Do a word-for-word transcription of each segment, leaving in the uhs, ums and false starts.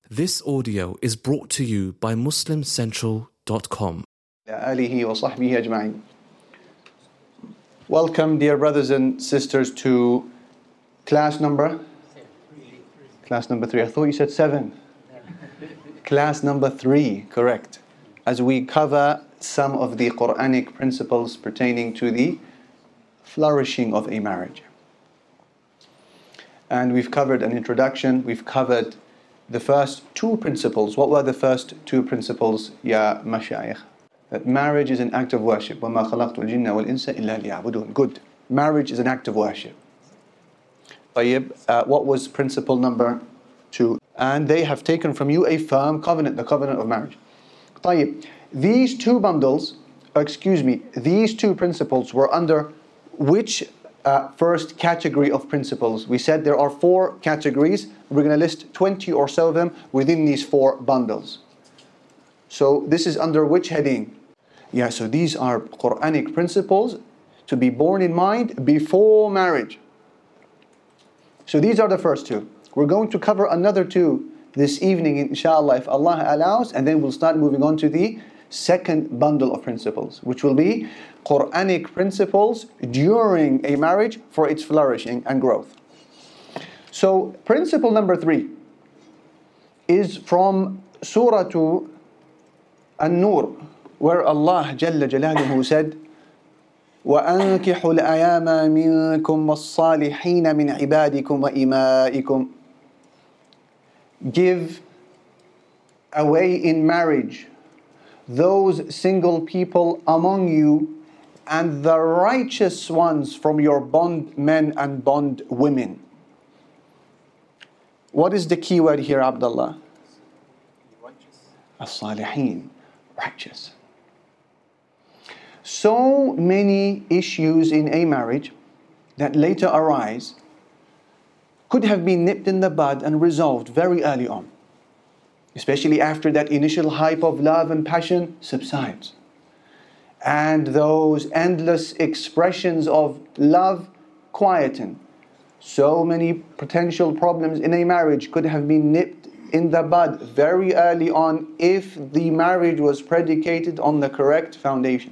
This audio is brought to you by muslim central dot com. آله وصحبه أجمعين. Welcome, dear brothers and sisters, to class number class number three. I thought you said seven. Class number three, correct. As we cover some of the Quranic principles pertaining to the flourishing of a marriage. And we've covered an introduction, we've covered the first two principles. What were the first two principles, ya mashayikh? That marriage is an act of worship. وَمَا خَلَقْتُ الْجِنَّ وَالْإِنسَ إِلَّا لِيَعْبُدُونَ. Good. Marriage is an act of worship. طيب, uh, what was principle number two? And they have taken from you a firm covenant, the covenant of marriage. طيب, these two bundles, excuse me, these two principles were under which uh, first category of principles? We said there are four categories. We're going to list twenty or so of them within these four bundles. So this is under which heading? Yeah, so these are Quranic principles to be borne in mind before marriage. So these are the first two. We're going to cover another two this evening, inshallah, if Allah allows, and then we'll start moving on to the second bundle of principles, which will be Quranic principles during a marriage for its flourishing and growth. So principle number three is from Surah An-Nur, where Allah Jalla Jalaluhu said, وَأَنكِحُوا الْأَيَامَ مِنْكُمْ وَالصَّالِحِينَ مِنْ عِبَادِكُمْ وَإِمَائِكُمْ. Give away in marriage those single people among you and the righteous ones from your bondmen and bondwomen. What is the key word here, Abdullah? Righteous. As-salihin, righteous. So many issues in a marriage that later arise could have been nipped in the bud and resolved very early on, especially after that initial hype of love and passion subsides, and those endless expressions of love quieten. So many potential problems in a marriage could have been nipped in the bud very early on if the marriage was predicated on the correct foundation.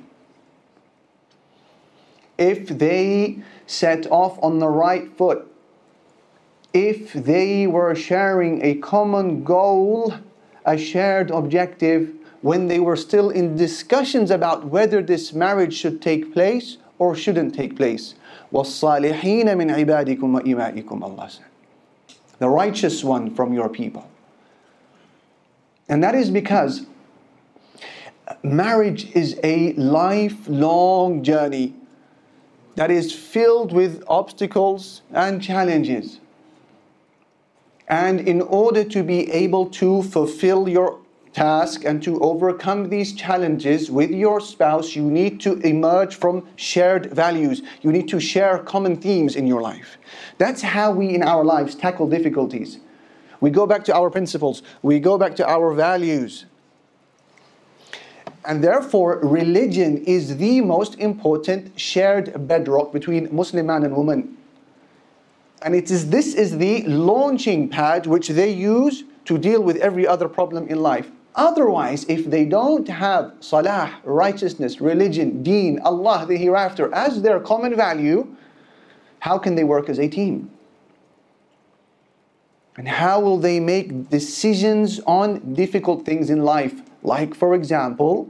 If they set off on the right foot, if they were sharing a common goal, a shared objective, when they were still in discussions about whether this marriage should take place or shouldn't take place. وَالصَّالِحِينَ مِنْ عِبَادِكُمْ وَإِمَائِكُمْ, Allah said. The righteous one from your people. And that is because marriage is a lifelong journey that is filled with obstacles and challenges. And in order to be able to fulfill your task and to overcome these challenges with your spouse, you need to emerge from shared values. You need to share common themes in your life. That's how we in our lives tackle difficulties. We go back to our principles. We go back to our values. And therefore, religion is the most important shared bedrock between Muslim man and woman. And it is this is the launching pad which they use to deal with every other problem in life. Otherwise, if they don't have salah, righteousness, religion, deen, Allah, the hereafter as their common value, how can they work as a team? And how will they make decisions on difficult things in life? Like, for example,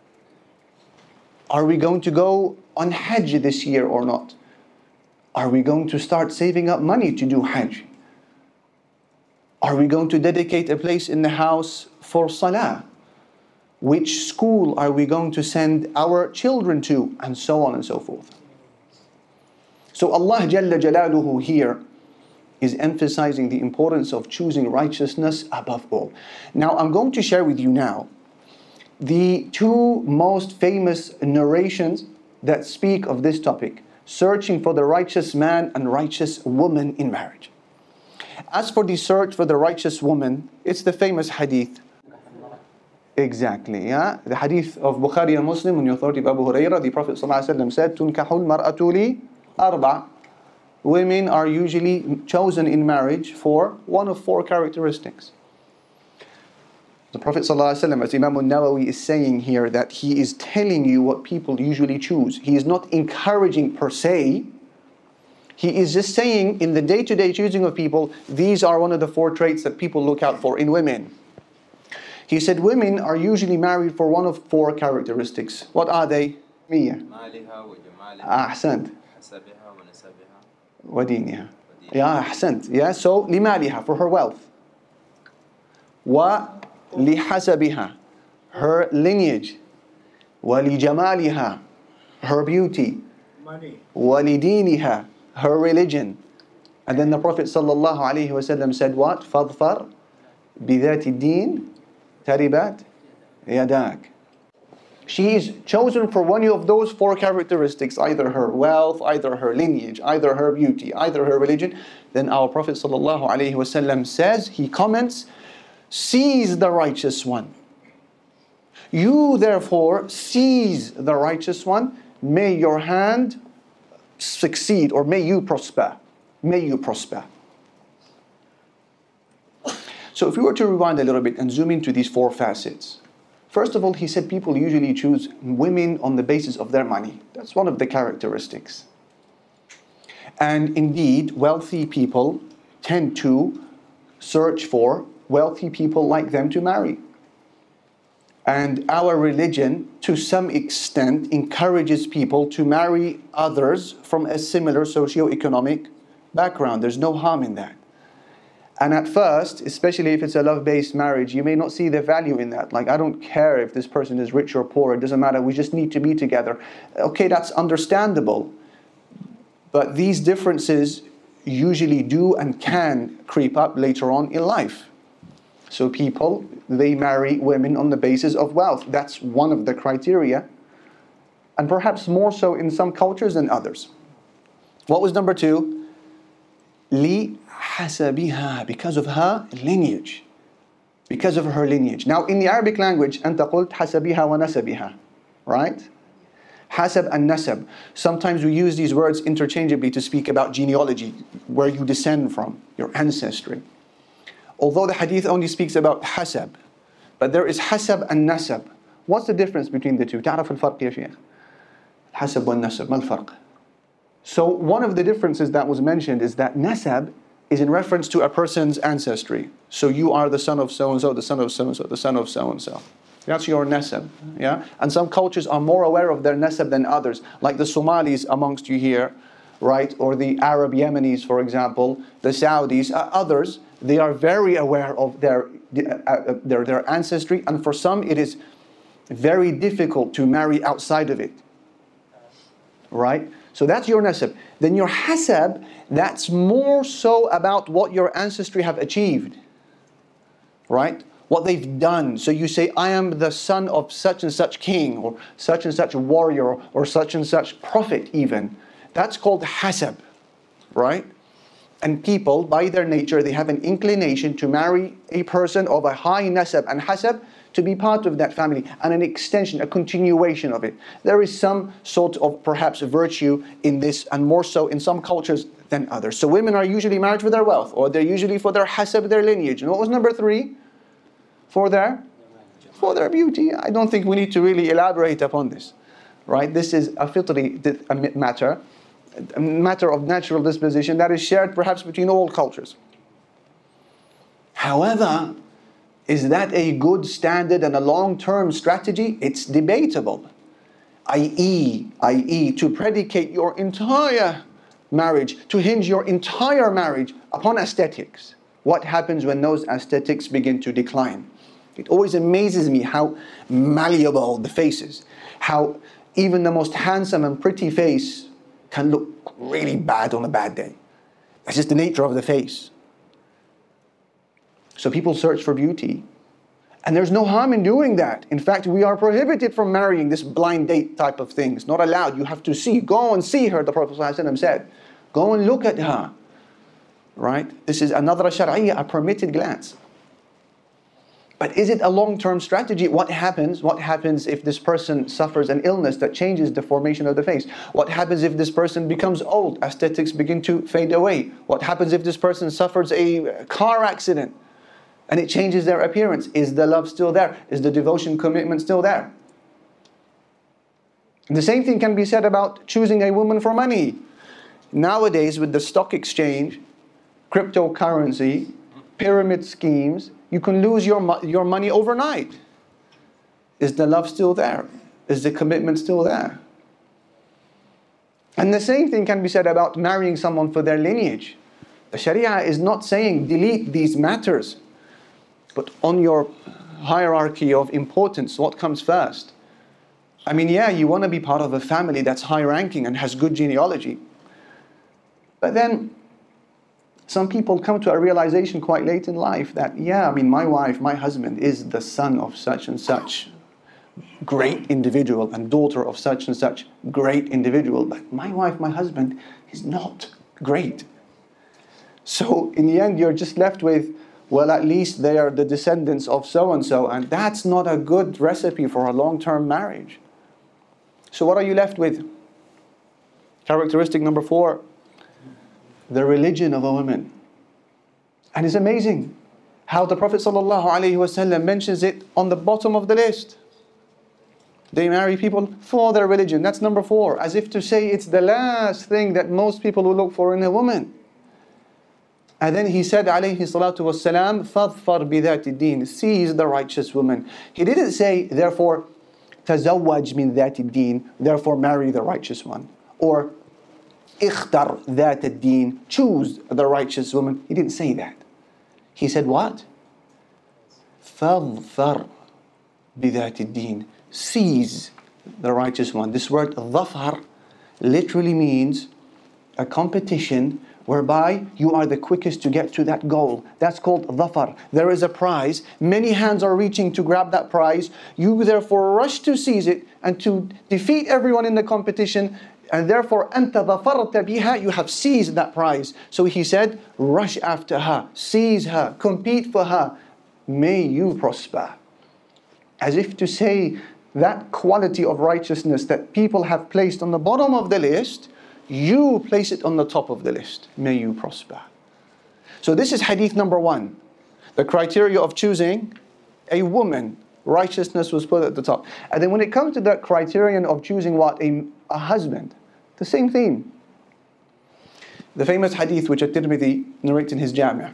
are we going to go on Hajj this year or not? Are we going to start saving up money to do Hajj? Are we going to dedicate a place in the house for Salah? Which school are we going to send our children to? And so on and so forth. So Allah Jalla Jalaluhu here is emphasizing the importance of choosing righteousness above all. Now I'm going to share with you now the two most famous narrations that speak of this topic, searching for the righteous man and righteous woman in marriage. As for the search for the righteous woman, it's the famous hadith. Exactly, yeah. The hadith of Bukhari and Muslim, on the authority of Abu Hurairah, the Prophet ﷺ said, تُنْكَحُ الْمَرْأَةُ لِي أَرْبَعٍ. Women are usually chosen in marriage for one of four characteristics. The Prophet ﷺ, as Imam al-Nawawi is saying here, that he is telling you what people usually choose. He is not encouraging per se. He is just saying in the day-to-day choosing of people, these are one of the four traits that people look out for in women. He said women are usually married for one of four characteristics. What are they? Mia. Ahsant. Wadiniha. Yeah, ahsant. Yeah, so limaliha, for her wealth. Wa lihasabiha, her lineage. Wa lijamaliha, her beauty. Wa lidiniha, her religion. And then the Prophet sallallahu alaihi wasallam said what? Fadfar bidhati din taribat yadak. She is chosen for one of those four characteristics, either her wealth, either her lineage, either her beauty, either her religion. Then our Prophet sallallahu alaihi wasallam says, he comments, seize the righteous one. You therefore seize the righteous one. May your hand succeed, or may you prosper. May you prosper. So if we were to rewind a little bit and zoom into these four facets. First of all, he said people usually choose women on the basis of their money. That's one of the characteristics. And indeed, wealthy people tend to search for wealthy people like them to marry. And our religion, to some extent, encourages people to marry others from a similar socio-economic background. There's no harm in that. And at first, especially if it's a love-based marriage, you may not see the value in that. Like, I don't care if this person is rich or poor, it doesn't matter, we just need to be together. Okay, that's understandable. But these differences usually do and can creep up later on in life. So people, they marry women on the basis of wealth. That's one of the criteria. And perhaps more so in some cultures than others. What was number two? Li hasabiha, because of her lineage. Because of her lineage. Now in the Arabic language, أنت قلت حسبها ونسبها. Right? Hasab and nasab. Sometimes we use these words interchangeably to speak about genealogy, where you descend from, your ancestry. Although the hadith only speaks about hasab, but there is hasab and nasab. What's the difference between the two? تعرف الفرق يا شيخ؟ الحسب والنسب ما الفرق? So one of the differences that was mentioned is that nasab is in reference to a person's ancestry. So you are the son of so-and-so, the son of so-and-so, the son of so-and-so. That's your nasab. Yeah? And some cultures are more aware of their nasab than others, like the Somalis amongst you here, right? Or the Arab Yemenis, for example, the Saudis, uh, others, they are very aware of their, uh, their, their ancestry, and for some it is very difficult to marry outside of it. Right? So that's your nasab. Then your hasab, that's more so about what your ancestry have achieved. Right? What they've done. So you say, I am the son of such and such king, or such and such warrior, or such and such prophet even. That's called hasab. Right? And people, by their nature, they have an inclination to marry a person of a high nasab and hasab, to be part of that family, and an extension, a continuation of it. There is some sort of perhaps virtue in this, and more so in some cultures than others. So women are usually married for their wealth, or they're usually for their hasab, their lineage. And what was number three? For their, for their beauty. I don't think we need to really elaborate upon this. Right? This is a fitri matter, a matter of natural disposition that is shared perhaps between all cultures. However, is that a good standard and a long-term strategy? It's debatable. that is, that is, to predicate your entire marriage, to hinge your entire marriage upon aesthetics. What happens when those aesthetics begin to decline? It always amazes me how malleable the face is. How even the most handsome and pretty face can look really bad on a bad day. That's just the nature of the face. So people search for beauty. And there's no harm in doing that. In fact, we are prohibited from marrying this blind date type of thing. It's not allowed. You have to see. Go and see her, the Prophet ﷺ said. Go and look at her. Right? This is another shar'iyya, a permitted glance. But is it a long-term strategy? What happens? What happens if this person suffers an illness that changes the formation of the face? What happens if this person becomes old? Aesthetics begin to fade away. What happens if this person suffers a car accident? and it changes their appearance. Is the love still there? Is the devotion, commitment still there? The same thing can be said about choosing a woman for money. Nowadays, with the stock exchange, cryptocurrency, pyramid schemes, you can lose your, mo- your money overnight. Is the love still there? Is the commitment still there? And the same thing can be said about marrying someone for their lineage. The Sharia is not saying delete these matters, but on your hierarchy of importance, what comes first? I mean, yeah, you want to be part of a family that's high-ranking and has good genealogy. But then, some people come to a realization quite late in life that, yeah, I mean, my wife, my husband is the son of such and such great individual and daughter of such and such great individual. But my wife, my husband is not great. So in the end, you're just left with, well, at least they are the descendants of so-and-so. And that's not a good recipe for a long-term marriage. So what are you left with? Characteristic number four, the religion of a woman. And it's amazing how the Prophet ﷺ mentions it on the bottom of the list. They marry people for their religion. That's number four. As if to say it's the last thing that most people will look for in a woman. And then he said, alayhi salatu wassalam, فَاظْفَرْ بِذَاتِ الدِّينِ, seize the righteous woman. He didn't say, therefore, تَزَوَّجْ مِنْ ذَاتِ الدِّينِ, therefore marry the righteous one. Or, اِخْتَرْ ذَاتَ الدِّينِ, choose the righteous woman. He didn't say that. He said what? فَاظْفَرْ بِذَاتِ الدِّينِ, seize the righteous one. This word ظَفَر literally means a competition whereby you are the quickest to get to that goal. That's called ظَفَر. There is a prize. Many hands are reaching to grab that prize. You therefore rush to seize it and to defeat everyone in the competition. And therefore, أَنْتَ ظَفَرْتَ بِهَا, you have seized that prize. So he said, rush after her, seize her, compete for her. May you prosper. As if to say, that quality of righteousness that people have placed on the bottom of the list, you place it on the top of the list. May you prosper. So this is hadith number one. The criteria of choosing a woman, righteousness was put at the top. And then when it comes to the criterion of choosing what? A, a husband. The same theme. The famous hadith which At-Tirmidhi narrates in his Jami'.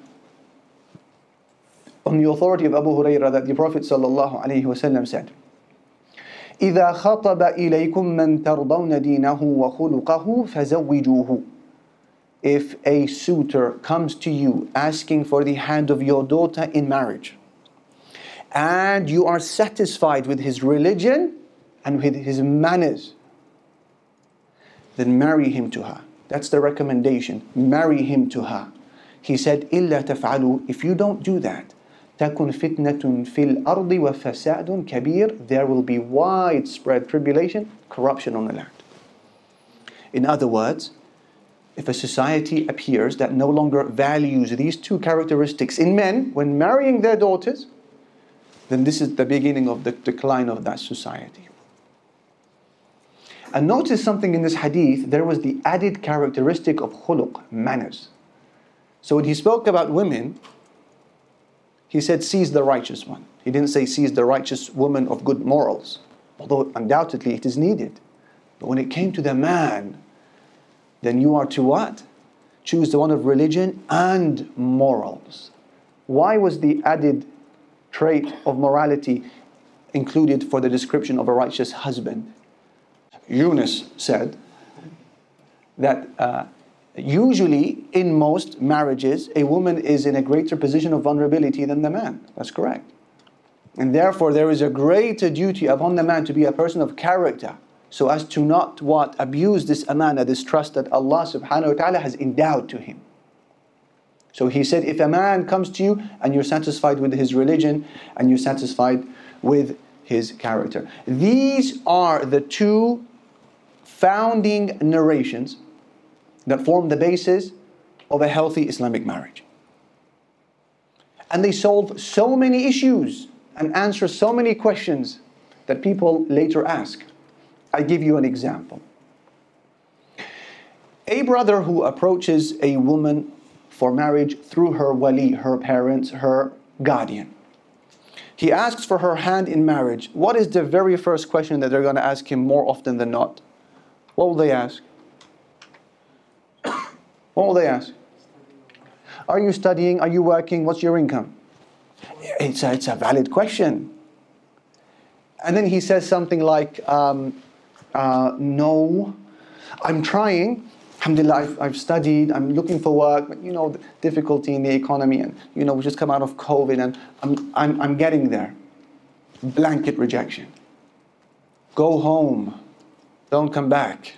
On the authority of Abu Hurairah, that the Prophet ﷺ said, إِذَا خَطَبَ إِلَيْكُمْ مَنْ تَرْضَوْنَ دِينَهُ وَخُلُقَهُ فَزَوِّجُوهُ. If a suitor comes to you asking for the hand of your daughter in marriage, and you are satisfied with his religion and with his manners, then marry him to her. That's the recommendation. Marry him to her. He said, إِلَّا تَفْعَلُوا, if you don't do that, تَكُنْ فِتْنَةٌ فِي الْأَرْضِ وَفَسَادٌ كَبِيرٌ, there will be widespread tribulation, corruption on the land. In other words, if a society appears that no longer values these two characteristics in men when marrying their daughters, then this is the beginning of the decline of that society. And notice something in this hadith, there was the added characteristic of khuluq, manners. So when he spoke about women, he said, seize the righteous one. He didn't say, seize the righteous woman of good morals, although undoubtedly it is needed. But when it came to the man, then you are to what? Choose the one of religion and morals. Why was the added trait of morality included for the description of a righteous husband? Yunus said that uh, usually in most marriages, a woman is in a greater position of vulnerability than the man. That's correct. And therefore there is a greater duty upon the man to be a person of character, so as to not what? Abuse this amana, this trust that Allah subhanahu wa ta'ala has endowed to him. So he said, if a man comes to you and you're satisfied with his religion and you're satisfied with his character. These are the two founding narrations that form the basis of a healthy Islamic marriage. And they solve so many issues and answer so many questions that people later ask. I give you an example. A brother who approaches a woman for marriage through her wali, her parents, her guardian. He asks for her hand in marriage. What is the very first question that they're going to ask him more often than not? What will they ask? What will they ask? Are you studying? Are you working? What's your income? It's a, it's a valid question. And then he says something like, um, uh, no, I'm trying. Alhamdulillah, I've, I've studied, I'm looking for work, but you know, the difficulty in the economy, and you know, we just come out of COVID, and I'm, I'm, I'm getting there. Blanket rejection. Go home. Don't come back.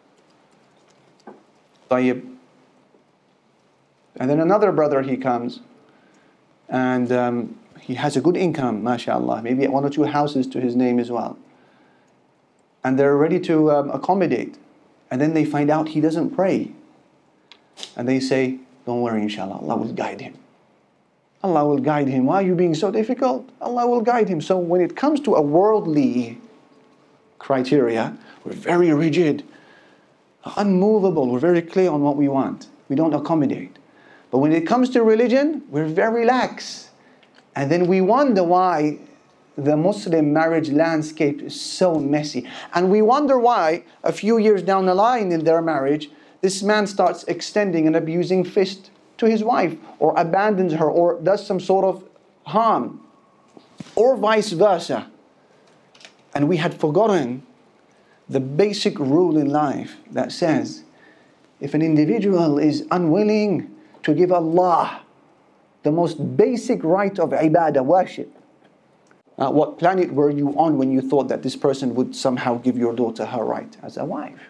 طيب. And then another brother, he comes, and um, he has a good income, mashallah, maybe one or two houses to his name as well. And they're ready to um, accommodate. And then they find out he doesn't pray. And they say, don't worry, inshallah, Allah will guide him. Allah will guide him. Why are you being so difficult? Allah will guide him. So when it comes to a worldly criteria, we're very rigid, unmovable, we're very clear on what we want. We don't accommodate. But when it comes to religion, we're very lax. And then we wonder why the Muslim marriage landscape is so messy. And we wonder why, a few years down the line in their marriage, this man starts extending an abusing fist to his wife, or abandons her, or does some sort of harm, or vice versa. And we had forgotten the basic rule in life that says, if an individual is unwilling to give Allah the most basic right of ibadah, worship, Uh, what planet were you on when you thought that this person would somehow give your daughter her right as a wife?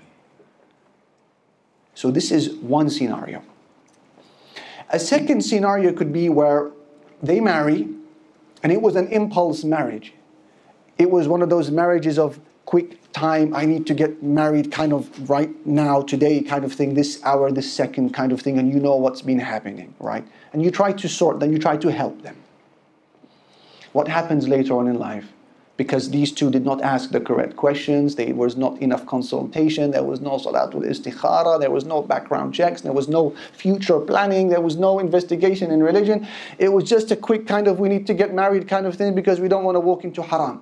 So this is one scenario. A second scenario could be where they marry, and it was an impulse marriage. It was one of those marriages of quick time, I need to get married kind of right now, today kind of thing, this hour, this second kind of thing, and you know what's been happening, right? And you try to sort them, you try to help them. What happens later on in life? Because these two did not ask the correct questions, there was not enough consultation, there was no salatul istikhara, there was no background checks, there was no future planning, there was no investigation in religion. It was just a quick kind of, we need to get married kind of thing because we don't want to walk into haram.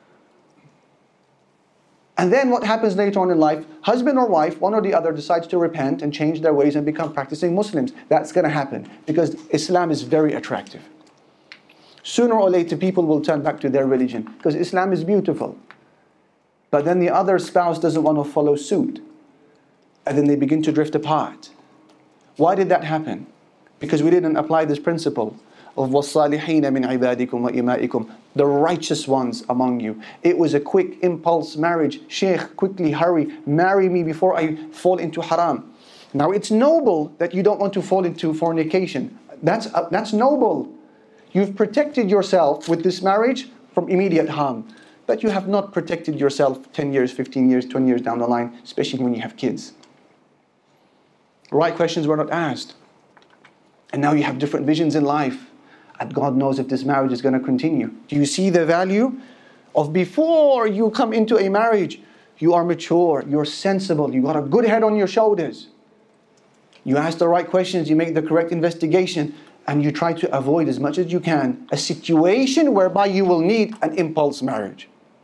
And then what happens later on in life? Husband or wife, one or the other, decides to repent and change their ways and become practicing Muslims. That's going to happen because Islam is very attractive. Sooner or later, people will turn back to their religion because Islam is beautiful. But then the other spouse doesn't want to follow suit. And then they begin to drift apart. Why did that happen? Because we didn't apply this principle of وَالصَّالِحِينَ مِنْ عِبَادِكُمْ وَإِمَائِكُمْ, the righteous ones among you. It was a quick impulse marriage. Sheikh, quickly hurry, marry me before I fall into haram. Now it's noble that you don't want to fall into fornication. That's, uh, that's noble. You've protected yourself with this marriage from immediate harm. But you have not protected yourself ten years, fifteen years, twenty years down the line, especially when you have kids. Right questions were not asked. And now you have different visions in life. And God knows if this marriage is going to continue. Do you see the value of before you come into a marriage? You are mature, you're sensible, you got a good head on your shoulders. You ask the right questions, you make the correct investigation, and you try to avoid as much as you can a situation whereby you will need an impulse marriage.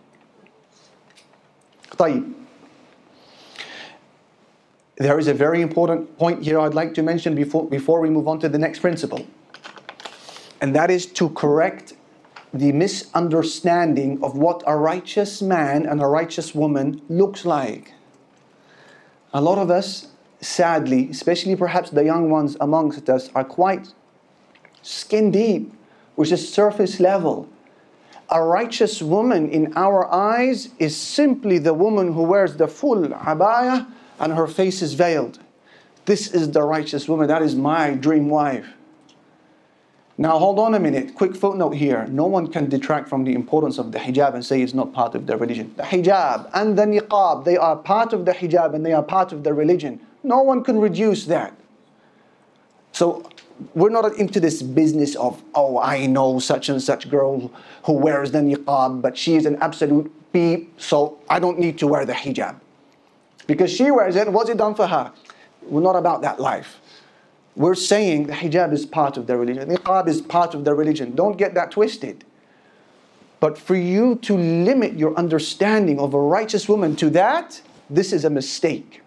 طيب. There is a very important point here I'd like to mention before, before we move on to the next principle. And that is to correct the misunderstanding of what a righteous man and a righteous woman looks like. A lot of us, sadly, especially perhaps the young ones amongst us, are quite skin deep, which is surface level. A righteous woman in our eyes is simply the woman who wears the full abaya and her face is veiled. This is the righteous woman. That is my dream wife. Now hold on a minute, quick footnote here. No one can detract from the importance of the hijab and say it's not part of their religion. The hijab and the niqab, they are part of the hijab and they are part of the religion. No one can reduce that. So we're not into this business of, oh, I know such and such girl who wears the niqab, but she is an absolute peep, so I don't need to wear the hijab. Because she wears it, what's it done for her? We're not about that life. We're saying the hijab is part of their religion. The niqab is part of their religion. Don't get that twisted. But for you to limit your understanding of a righteous woman to that, this is a mistake.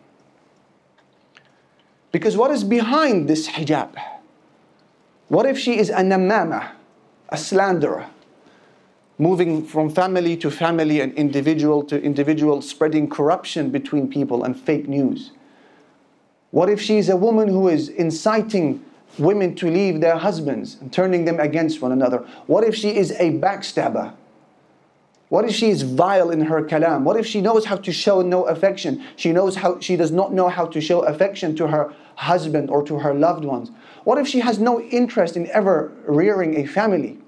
Because what is behind this hijab? What if she is a namama, a slanderer, moving from family to family and individual to individual, spreading corruption between people and fake news? What if she is a woman who is inciting women to leave their husbands and turning them against one another? What if she is a backstabber? What if she is vile in her kalam? What if she knows how to show no affection? She knows how she does not know how to show affection to her husband or to her loved ones. What if she has no interest in ever rearing a family?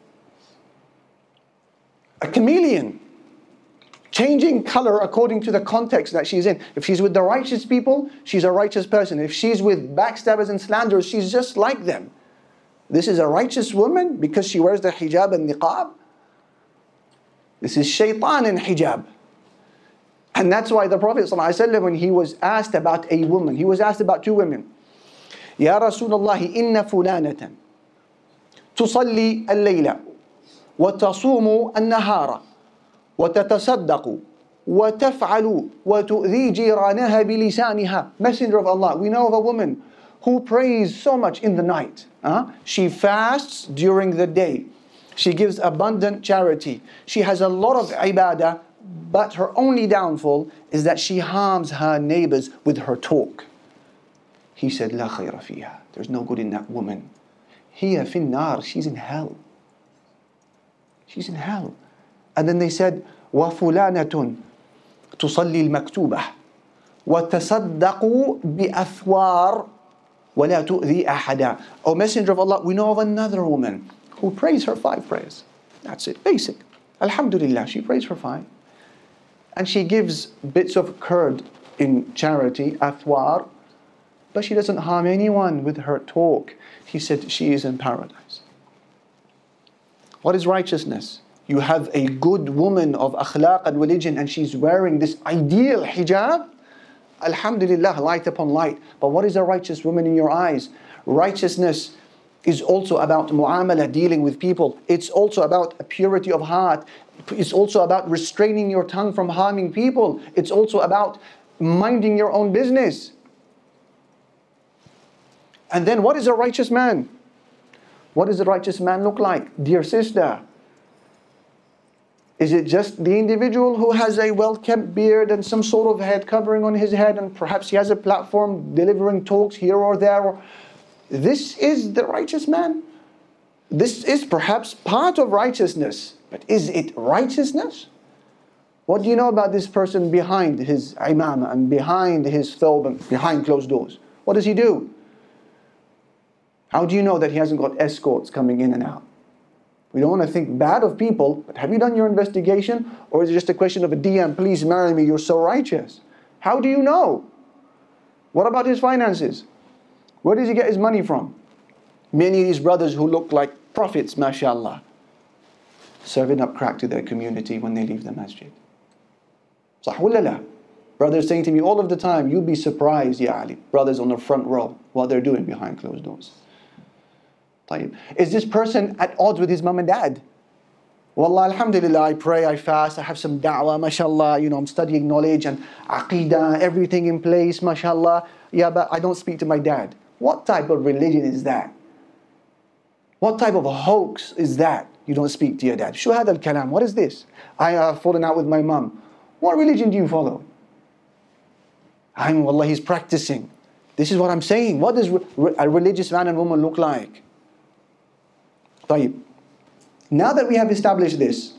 A chameleon, changing color according to the context that she's in. If she's with the righteous people, she's a righteous person. If she's with backstabbers and slanderers, she's just like them. This is a righteous woman because she wears the hijab and niqab. This is shaitan in hijab. And that's why the Prophet ﷺ, when he was asked about a woman, he was asked about two women. Ya Rasulullah, inna fulanatan tusalli al-layla wa tasumu al-nahara wa tatasaddaqu wa taf'alu wa tu'dhi jiranaha bilisaniha. Messenger of Allah, we know of a woman who prays so much in the night. Huh? She fasts during the day. She gives abundant charity. She has a lot of ibadah, but her only downfall is that she harms her neighbors with her talk. He said, La khayra fiha. There's no good in that woman. Hiya fin nar. She's in hell. She's in hell. And then they said, Wa fulanatun tusalli al-maktubah wa tasaddaqu bi athwar wa la tu'dhi ahada. O Messenger of Allah, we know of another woman who prays her five prayers. That's it, basic. Alhamdulillah, she prays her five. And she gives bits of curd in charity, athwar, but she doesn't harm anyone with her talk. He said she is in paradise. What is righteousness? You have a good woman of akhlaq and religion and she's wearing this ideal hijab. Alhamdulillah, light upon light. But what is a righteous woman in your eyes? Righteousness is also about mu'amala, dealing with people. It's also about a purity of heart. It's also about restraining your tongue from harming people. It's also about minding your own business. And then what is a righteous man? What does a righteous man look like? Dear sister, is it just the individual who has a well-kept beard and some sort of head covering on his head and perhaps he has a platform delivering talks here or there? This is the righteous man. This is perhaps part of righteousness, but is it righteousness? What do you know about this person behind his imam and behind his thawb and behind closed doors? What does he do? How do you know that he hasn't got escorts coming in and out? We don't want to think bad of people, but have you done your investigation? Or is it just a question of a D M, please marry me, you're so righteous? How do you know? What about his finances? Where does he get his money from? Many of these brothers who look like prophets, mashallah, serving up crack to their community when they leave the masjid. Sah wala la? Brothers saying to me all of the time, you'd be surprised, Ya Ali, brothers on the front row, what they're doing behind closed doors. طيب. Is this person at odds with his mum and dad? Wallah, alhamdulillah, I pray, I fast, I have some da'wah, mashallah, you know, I'm studying knowledge and aqidah, everything in place, mashallah. Yeah, but I don't speak to my dad. What type of religion is that? What type of hoax is that? You don't speak to your dad. Shuhad al-kalam, what is this? I have fallen out with my mum. What religion do you follow? I mean, wallah, he's practicing. This is what I'm saying. What does a religious man and woman look like? طيب. Now that we have established this,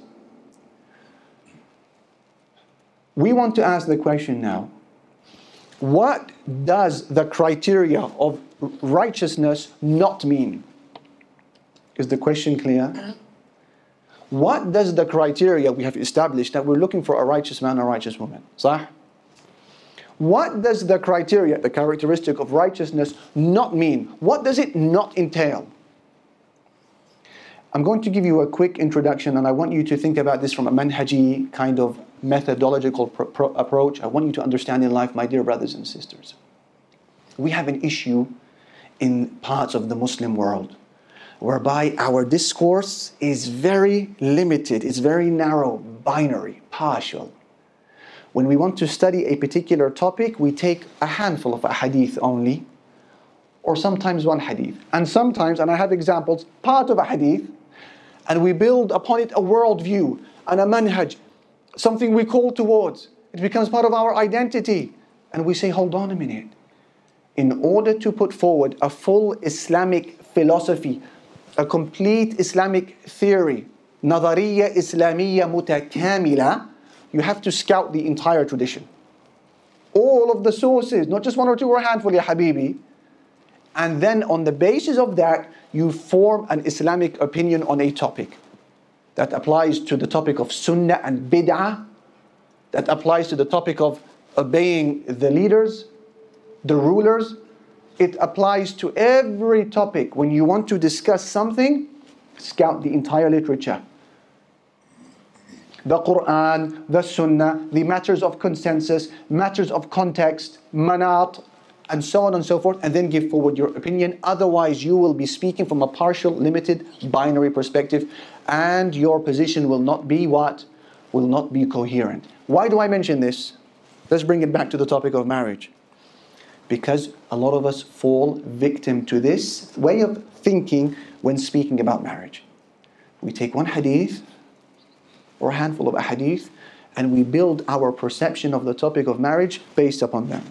we want to ask the question now, what does the criteria of righteousness not mean? Is the question clear? What does the criteria we have established that we're looking for a righteous man or righteous woman? Sah? What does the criteria, the characteristic of righteousness not mean? What does it not entail? I'm going to give you a quick introduction and I want you to think about this from a manhaji kind of methodological pro- pro- approach. I want you to understand in life, my dear brothers and sisters. We have an issue in parts of the Muslim world, whereby our discourse is very limited, it's very narrow, binary, partial. When we want to study a particular topic, we take a handful of a hadith only, or sometimes one hadith. And sometimes, and I have examples, part of a hadith, and we build upon it a worldview and a manhaj, something we call towards. It becomes part of our identity. And we say, hold on a minute. In order to put forward a full Islamic philosophy, a complete Islamic theory, نظرية إسلامية متكاملة, you have to scout the entire tradition. All of the sources, not just one or two or a handful, ya habibi. And then on the basis of that, you form an Islamic opinion on a topic. That applies to the topic of sunnah and bid'ah. That applies to the topic of obeying the leaders, the rulers. It applies to every topic. When you want to discuss something, scout the entire literature. The Quran, the Sunnah, the matters of consensus, matters of context, manat, and so on and so forth, and then give forward your opinion. Otherwise, you will be speaking from a partial, limited, binary perspective, and your position will not be what? Will not be coherent. Why do I mention this? Let's bring it back to the topic of marriage. Because a lot of us fall victim to this way of thinking when speaking about marriage. We take one hadith, or a handful of ahadith, and we build our perception of the topic of marriage based upon them.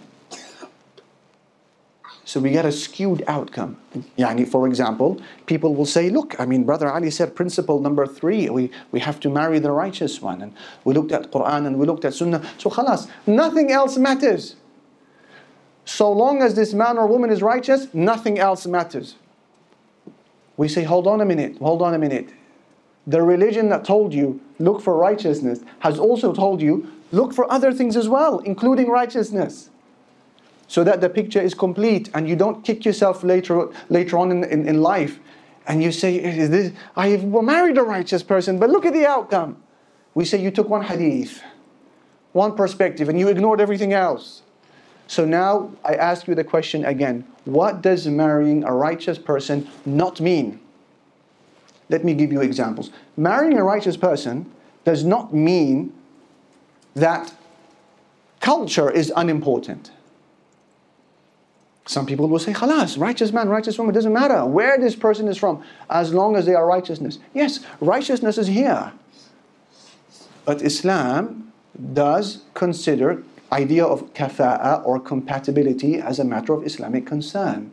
So we get a skewed outcome. Yani, for example, people will say, look, I mean, Brother Ali said principle number three, we, we have to marry the righteous one. And we looked at Quran and we looked at Sunnah. So khalas, nothing else matters. So long as this man or woman is righteous, nothing else matters. We say, hold on a minute, hold on a minute. The religion that told you, look for righteousness, has also told you, look for other things as well, including righteousness. So that the picture is complete and you don't kick yourself later, later on in, in, in life. And you say, is this, I married a righteous person, but look at the outcome. We say you took one hadith, one perspective, and you ignored everything else. So now I ask you the question again. What does marrying a righteous person not mean? Let me give you examples. Marrying a righteous person does not mean that culture is unimportant. Some people will say, khalas, righteous man, righteous woman, doesn't matter where this person is from, as long as they are righteousness. Yes, righteousness is here. But Islam does consider idea of kafa'a or compatibility as a matter of Islamic concern.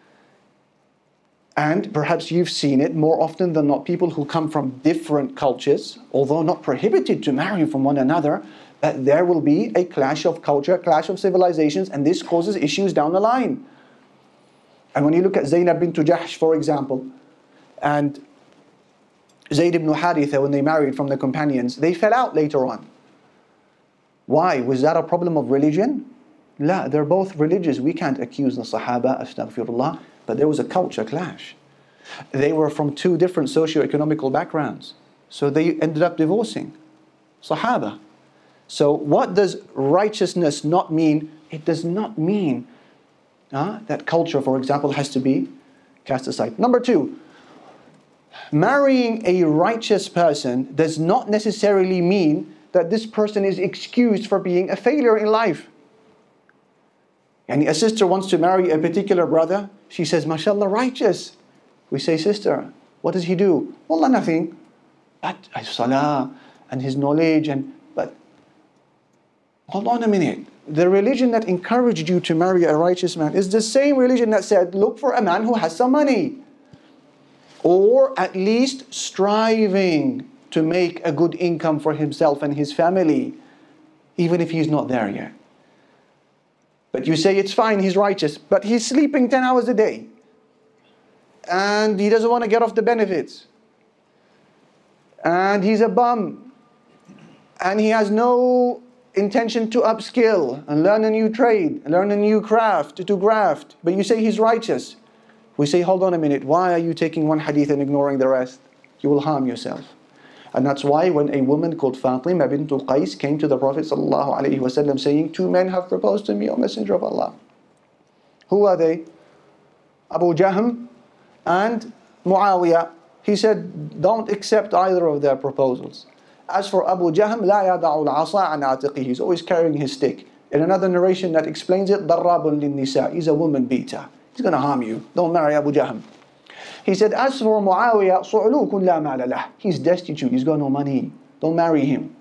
And perhaps you've seen it more often than not, people who come from different cultures, although not prohibited to marry from one another, that there will be a clash of culture, a clash of civilizations, and this causes issues down the line. And when you look at Zaynab bint Jahsh, for example, and Zayd ibn Haritha, when they married from the companions, they fell out later on. Why? Was that a problem of religion? La, they're both religious. We can't accuse the Sahaba, astaghfirullah, but there was a culture clash. They were from two different socio-economical backgrounds. So they ended up divorcing. Sahaba. So what does righteousness not mean? It does not mean uh, that culture, for example, has to be cast aside. Number two, marrying a righteous person does not necessarily mean that this person is excused for being a failure in life. And a sister wants to marry a particular brother. She says, mashallah, righteous. We say, sister, what does he do? Wallah, nothing. But his salah and his knowledge and but hold on a minute. The religion that encouraged you to marry a righteous man is the same religion that said, look for a man who has some money. Or at least striving to make a good income for himself and his family, even if he's not there yet. But you say it's fine, he's righteous, but he's sleeping ten hours a day. And he doesn't want to get off the benefits. And he's a bum. And he has no intention to upskill and learn a new trade, learn a new craft, to graft. But you say he's righteous. We say, hold on a minute, why are you taking one hadith and ignoring the rest? You will harm yourself. And that's why when a woman called Fatima bint Qais came to the Prophet ﷺ saying, two men have proposed to me, O Messenger of Allah. Who are they? Abu Jahm and Muawiyah. He said, don't accept either of their proposals. As for Abu Jahm, لا يدع العصا عن عاتقه. He's always carrying his stick. In another narration that explains it, ضراب للنساء. He's a woman beater. He's going to harm you. Don't marry Abu Jahm. He said, as for Muawiyah, صعلوك لا مال له. He's destitute. He's got no money. Don't marry him.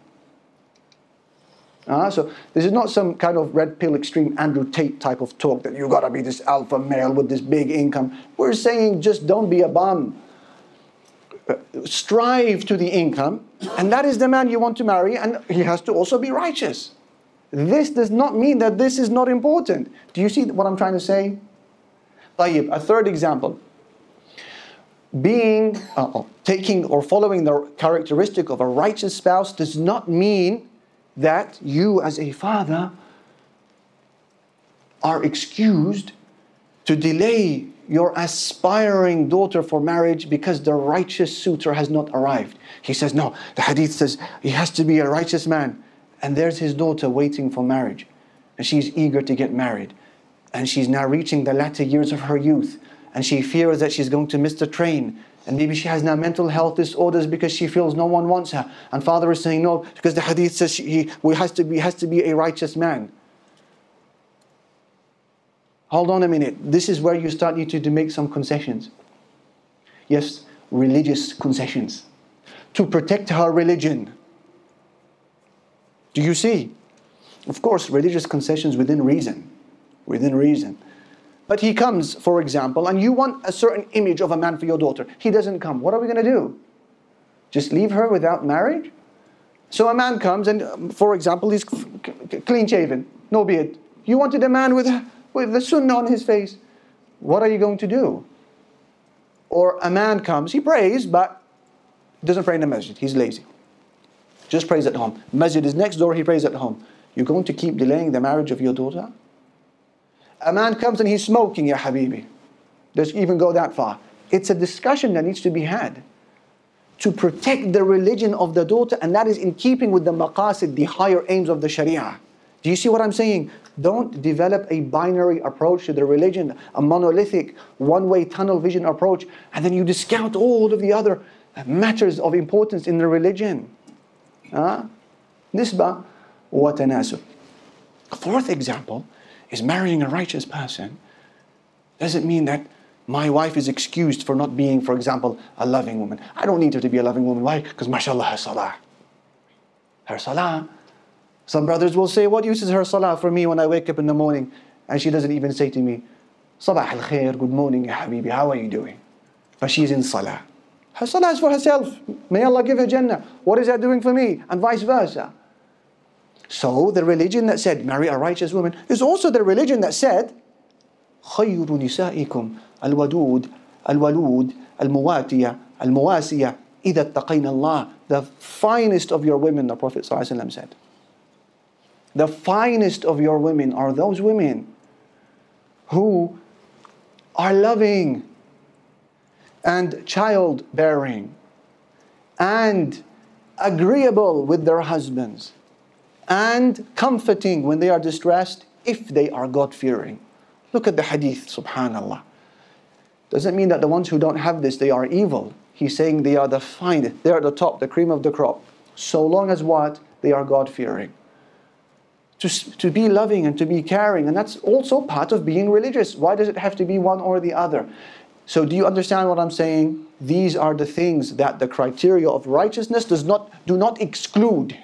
Uh, so this is not some kind of red pill extreme Andrew Tate type of talk that you got to be this alpha male with this big income. We're saying just don't be a bum. Uh, strive to the income, and that is the man you want to marry, and he has to also be righteous. This does not mean that this is not important. Do you see what I'm trying to say? طيب, a third example. Being, uh, oh, taking or following the characteristic of a righteous spouse does not mean that you as a father are excused to delay your aspiring daughter for marriage because the righteous suitor has not arrived. He says, no, the hadith says he has to be a righteous man. And there's his daughter waiting for marriage. And she's eager to get married. And she's now reaching the latter years of her youth. And she fears that she's going to miss the train. And maybe she has now mental health disorders because she feels no one wants her. And father is saying no, because the hadith says she, he, he has to be, has to be a righteous man. Hold on a minute. This is where you start need to, to make some concessions. Yes, religious concessions. To protect her religion. Do you see? Of course, religious concessions within reason. Within reason. But he comes, for example, and you want a certain image of a man for your daughter. He doesn't come. What are we going to do? Just leave her without marriage? So a man comes and, for example, he's clean shaven, no beard. You wanted a man with, with the sunnah on his face. What are you going to do? Or a man comes, he prays, but doesn't pray in the masjid. He's lazy. Just prays at home. Masjid is next door, he prays at home. You're going to keep delaying the marriage of your daughter? A man comes and he's smoking, ya habibi. Let's even go that far. It's a discussion that needs to be had to protect the religion of the daughter, and that is in keeping with the maqasid, the higher aims of the sharia. Do you see what I'm saying? Don't develop a binary approach to the religion, a monolithic, one-way tunnel vision approach, and then you discount all of the other matters of importance in the religion. Huh? Nisba wa tanasub. Fourth example is marrying a righteous person. Doesn't mean that my wife is excused for not being, for example, a loving woman. I don't need her to be a loving woman. Why? Because mashallah, her salah. Her salah. Some brothers will say, what use is her salah for me when I wake up in the morning and she doesn't even say to me, Sabah al khair, good morning, ya habibi, how are you doing? But she's in salah. Her salah is for herself. May Allah give her Jannah. What is that doing for me? And vice versa. So the religion that said marry a righteous woman is also the religion that said خير نسائكم الودود الولود المواتية المواسية إذا اتقين الله. The finest of your women, the Prophet ﷺ said. The finest of your women are those women who are loving and childbearing and agreeable with their husbands and comforting when they are distressed if they are God-fearing. Look at the hadith, subhanallah. Doesn't mean that the ones who don't have this, they are evil. He's saying they are the finest, they are the top, the cream of the crop. So long as what? They are God-fearing. To, to be loving and to be caring, and that's also part of being religious. Why does it have to be one or the other? So do you understand what I'm saying? These are the things that the criteria of righteousness does not, do not exclude.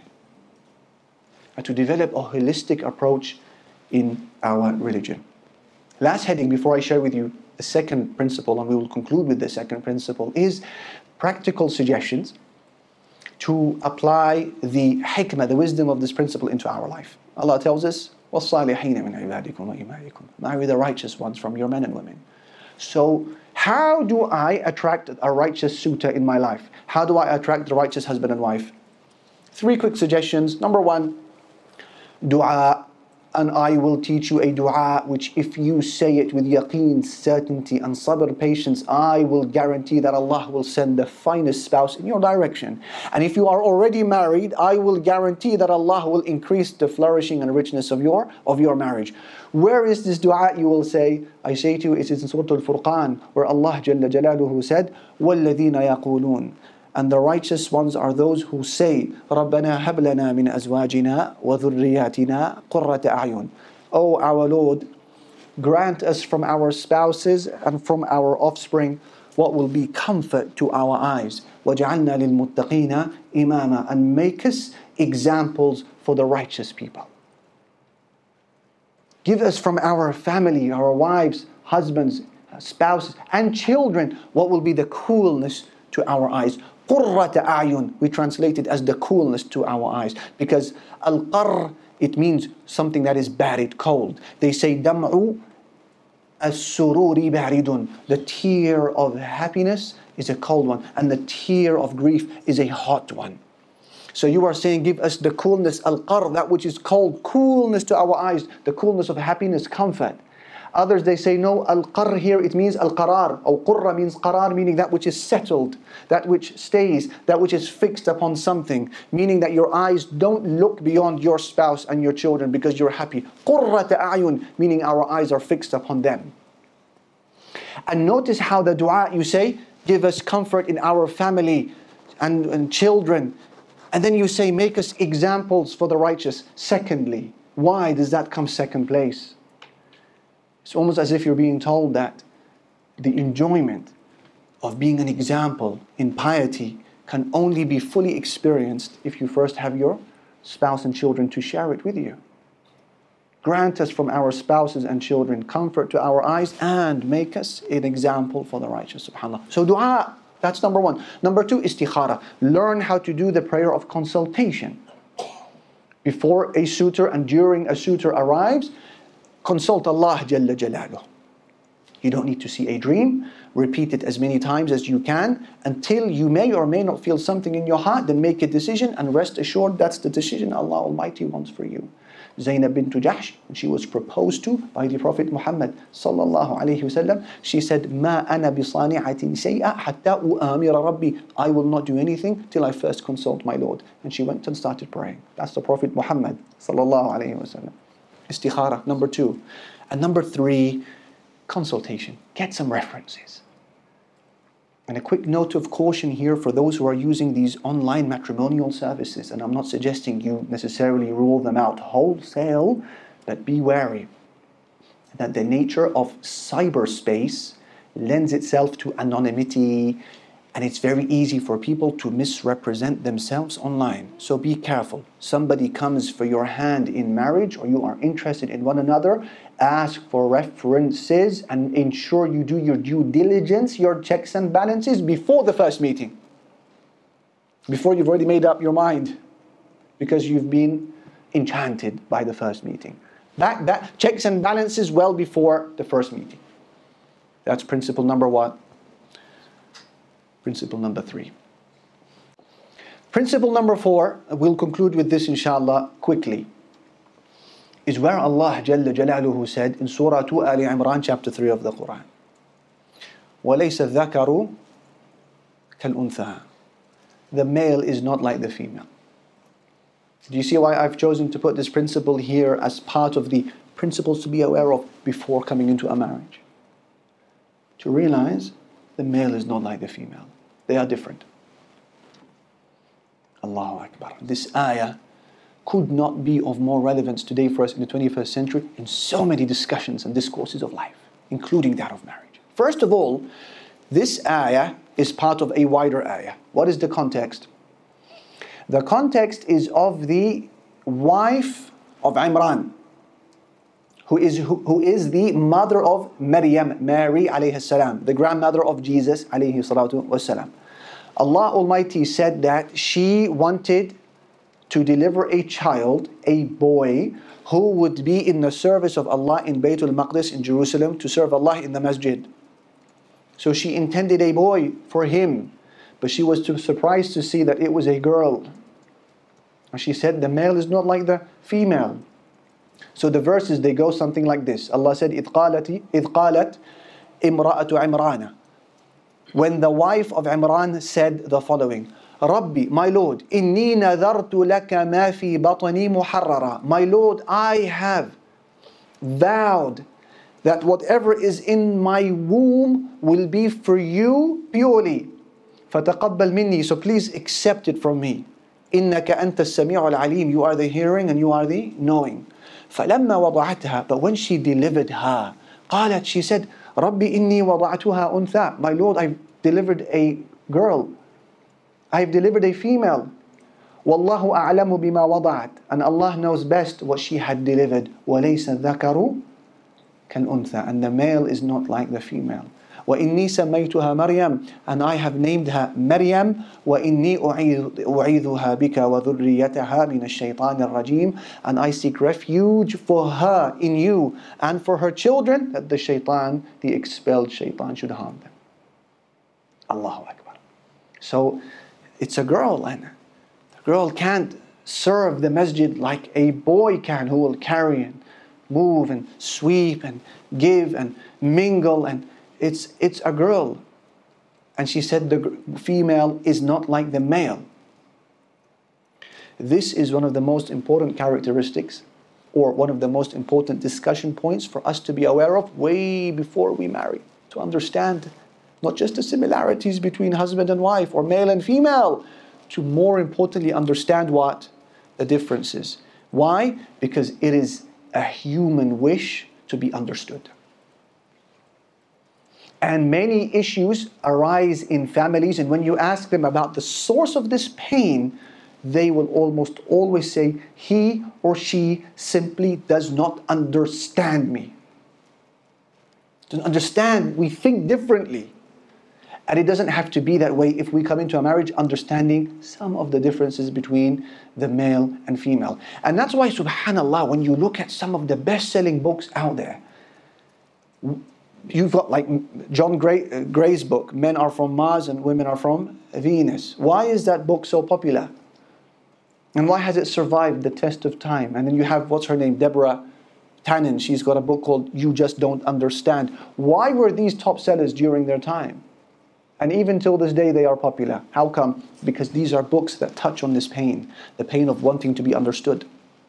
And to develop a holistic approach in our religion. Last heading before I share with you the second principle, and we will conclude with the second principle, is practical suggestions to apply the hikmah, the wisdom of this principle into our life. Allah tells us, وَالصَّالِحِينَ مِنْ عِبَادِكُمْ وَإِمَائِكُمْ. Marry the righteous ones from your men and women. So how do I attract a righteous suitor in my life? How do I attract the righteous husband and wife? Three quick suggestions. Number one, dua. And I will teach you a dua which if you say it with yaqeen, certainty and sabr, patience, I will guarantee that Allah will send the finest spouse in your direction. And if you are already married, I will guarantee that Allah will increase the flourishing and richness of your of your marriage. Where is this dua? You will say, I say to you, it is in Surah Al-Furqan, where Allah Jalla Jalaluhu said, وَالَّذِينَ يَقُولُونَ, and the righteous ones are those who say, رَبَّنَا هَبْ لَنَا مِنْ أَزْوَاجِنَا وَذُرِّيَّاتِنَا قُرَّةَ أَعْيُنٍ. O our Lord, grant us from our spouses and from our offspring what will be comfort to our eyes. وَجَعَلْنَا لِلْمُتَّقِينَ إِمَامًا, and make us examples for the righteous people. Give us from our family, our wives, husbands, spouses, and children what will be the coolness to our eyes. قُرَّةَ أَعْيُنٍ, we translate it as the coolness to our eyes, because al-qarr, it means something that is buried, cold. They say دَمْعُ السُّرُورِ بَارِدٌ, the tear of happiness is a cold one, and the tear of grief is a hot one. So you are saying, give us the coolness, al-qarr, that which is cold, coolness to our eyes, the coolness of happiness, comfort. Others, they say, no, al-qarr here, it means al-qarar, or qurra means qarar, meaning that which is settled, that which stays, that which is fixed upon something, meaning that your eyes don't look beyond your spouse and your children because you're happy. Qurrat a'yun, meaning our eyes are fixed upon them. And notice how the dua you say, give us comfort in our family and, and children. And then you say, make us examples for the righteous. Secondly, why does that come second place? It's almost as if you're being told that the enjoyment of being an example in piety can only be fully experienced if you first have your spouse and children to share it with you. Grant us from our spouses and children comfort to our eyes and make us an example for the righteous, subhanAllah. So dua, that's number one. Number two, istikhara. Learn how to do the prayer of consultation. Before a suitor and during a suitor arrives, consult Allah Jalla Jalaluh. You don't need to see a dream. Repeat it as many times as you can until you may or may not feel something in your heart. Then make a decision and rest assured that's the decision Allah Almighty wants for you. Zainab bint Jahsh, when she was proposed to by the Prophet Muhammad sallallahu alaihi wasallam, she said, "Ma ana bisani'atin shay'a hatta u'amira Rabbi." I will not do anything till I first consult my Lord. And she went and started praying. That's the Prophet Muhammad sallallahu alaihi wasallam. Istikhara, number two. And number three, consultation. Get some references. And a quick note of caution here for those who are using these online matrimonial services, and I'm not suggesting you necessarily rule them out wholesale, but be wary that the nature of cyberspace lends itself to anonymity, and it's very easy for people to misrepresent themselves online. So be careful. Somebody comes for your hand in marriage, or you are interested in one another, ask for references and ensure you do your due diligence, your checks and balances before the first meeting. Before you've already made up your mind, because you've been enchanted by the first meeting. That, that checks and balances well before the first meeting. That's principle number one. Principle number three. Principle number four, we'll conclude with this inshallah quickly, is where Allah Jalla Jalaluhu said in Surah two Ali Imran chapter three of the Quran, وَلَيْسَ الذَّكَرُ كَالْأُنْثَى. The male is not like the female. Do you see why I've chosen to put this principle here as part of the principles to be aware of before coming into a marriage? To realize the male is not like the female. They are different. Allahu Akbar. This ayah could not be of more relevance today for us in the twenty-first century in so many discussions and discourses of life, including that of marriage. First of all, this ayah is part of a wider ayah. What is the context? The context is of the wife of Imran, who is, who, who is the mother of Maryam, Mary alayhi salam, the grandmother of Jesus alayhi salatu wasalam. Allah Almighty said that she wanted to deliver a child, a boy, who would be in the service of Allah in Baytul Maqdis in Jerusalem, to serve Allah in the masjid. So she intended a boy for him, but she was too surprised to see that it was a girl. And she said, the male is not like the female. So the verses, they go something like this. Allah said, إِذْ قَالَتِ إِذْ قَالَتْ إِمْرَأَةُ عِمْرَانَ. When the wife of Imran said the following, Rabbi, my Lord, إِنِّي نَذَرْتُ لَكَ مَا فِي بَطْنِي مُحَرَّرًا. My Lord, I have vowed that whatever is in my womb will be for you purely. فَتَقَبَّلْ مِنِّي. So please accept it from me. إِنَّكَ أَنْتَ السَّمِيعُ الْعَلِيمُ. You are the hearing and you are the knowing. فَلَمَّا وَضَعَتْهَا. But when she delivered her, قالت, she said, Rabbi inni wada'atuha untha. My Lord, I've delivered a girl. I've delivered a female. Wallahu a'lamu bima wada'at. And Allah knows best what she had delivered. وَلَيْسَ الذَّكَرُ كَالْأُنْثَى. And the male is not like the female. وَإِنِّي سَمَّيْتُهَا مَرْيَمْ. And I have named her Maryam. وَإِنِّي أُعِيذُهَا بِكَ وَذُرِّيَّتَهَا مِنَ الشَّيْطَانِ الرَّجِيمِ. And I seek refuge for her in you and for her children, that the shaitan, the expelled shaitan, should harm them. Allahu Akbar. So it's a girl, and the girl can't serve the masjid like a boy can, who will carry and move and sweep and give and mingle, and It's, it's a girl. And she said the female is not like the male. This is one of the most important characteristics, or one of the most important discussion points for us to be aware of way before we marry. To understand not just the similarities between husband and wife, or male and female, to more importantly understand what? The differences. Why? Because it is a human wish to be understood. And many issues arise in families, and when you ask them about the source of this pain, they will almost always say, he or she simply does not understand me. Doesn't understand, we think differently. And it doesn't have to be that way if we come into a marriage understanding some of the differences between the male and female. And that's why, subhanAllah, when you look at some of the best-selling books out there, you've got like John Gray, uh, Gray's book, Men Are From Mars and Women Are From Venus. Why is that book so popular? And why has it survived the test of time? And then you have, what's her name, Deborah Tannen. She's got a book called You Just Don't Understand. Why were these top sellers during their time? And even till this day they are popular. How come? Because these are books that touch on this pain, the pain of wanting to be understood.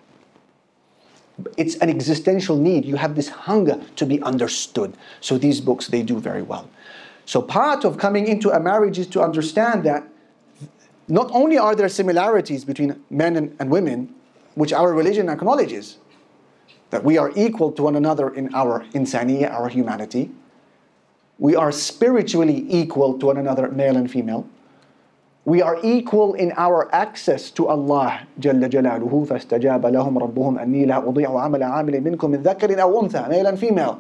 It's an existential need. You have this hunger to be understood. So these books, they do very well. So part of coming into a marriage is to understand that not only are there similarities between men and, and women, which our religion acknowledges, that we are equal to one another in our insaniya, our humanity. We are spiritually equal to one another, male and female. We are equal in our access to Allah جل جلاله. فاستجاب لهم ربهم أني لا أضيع عمل عامل منكم من ذكر أو أنثى, male and female.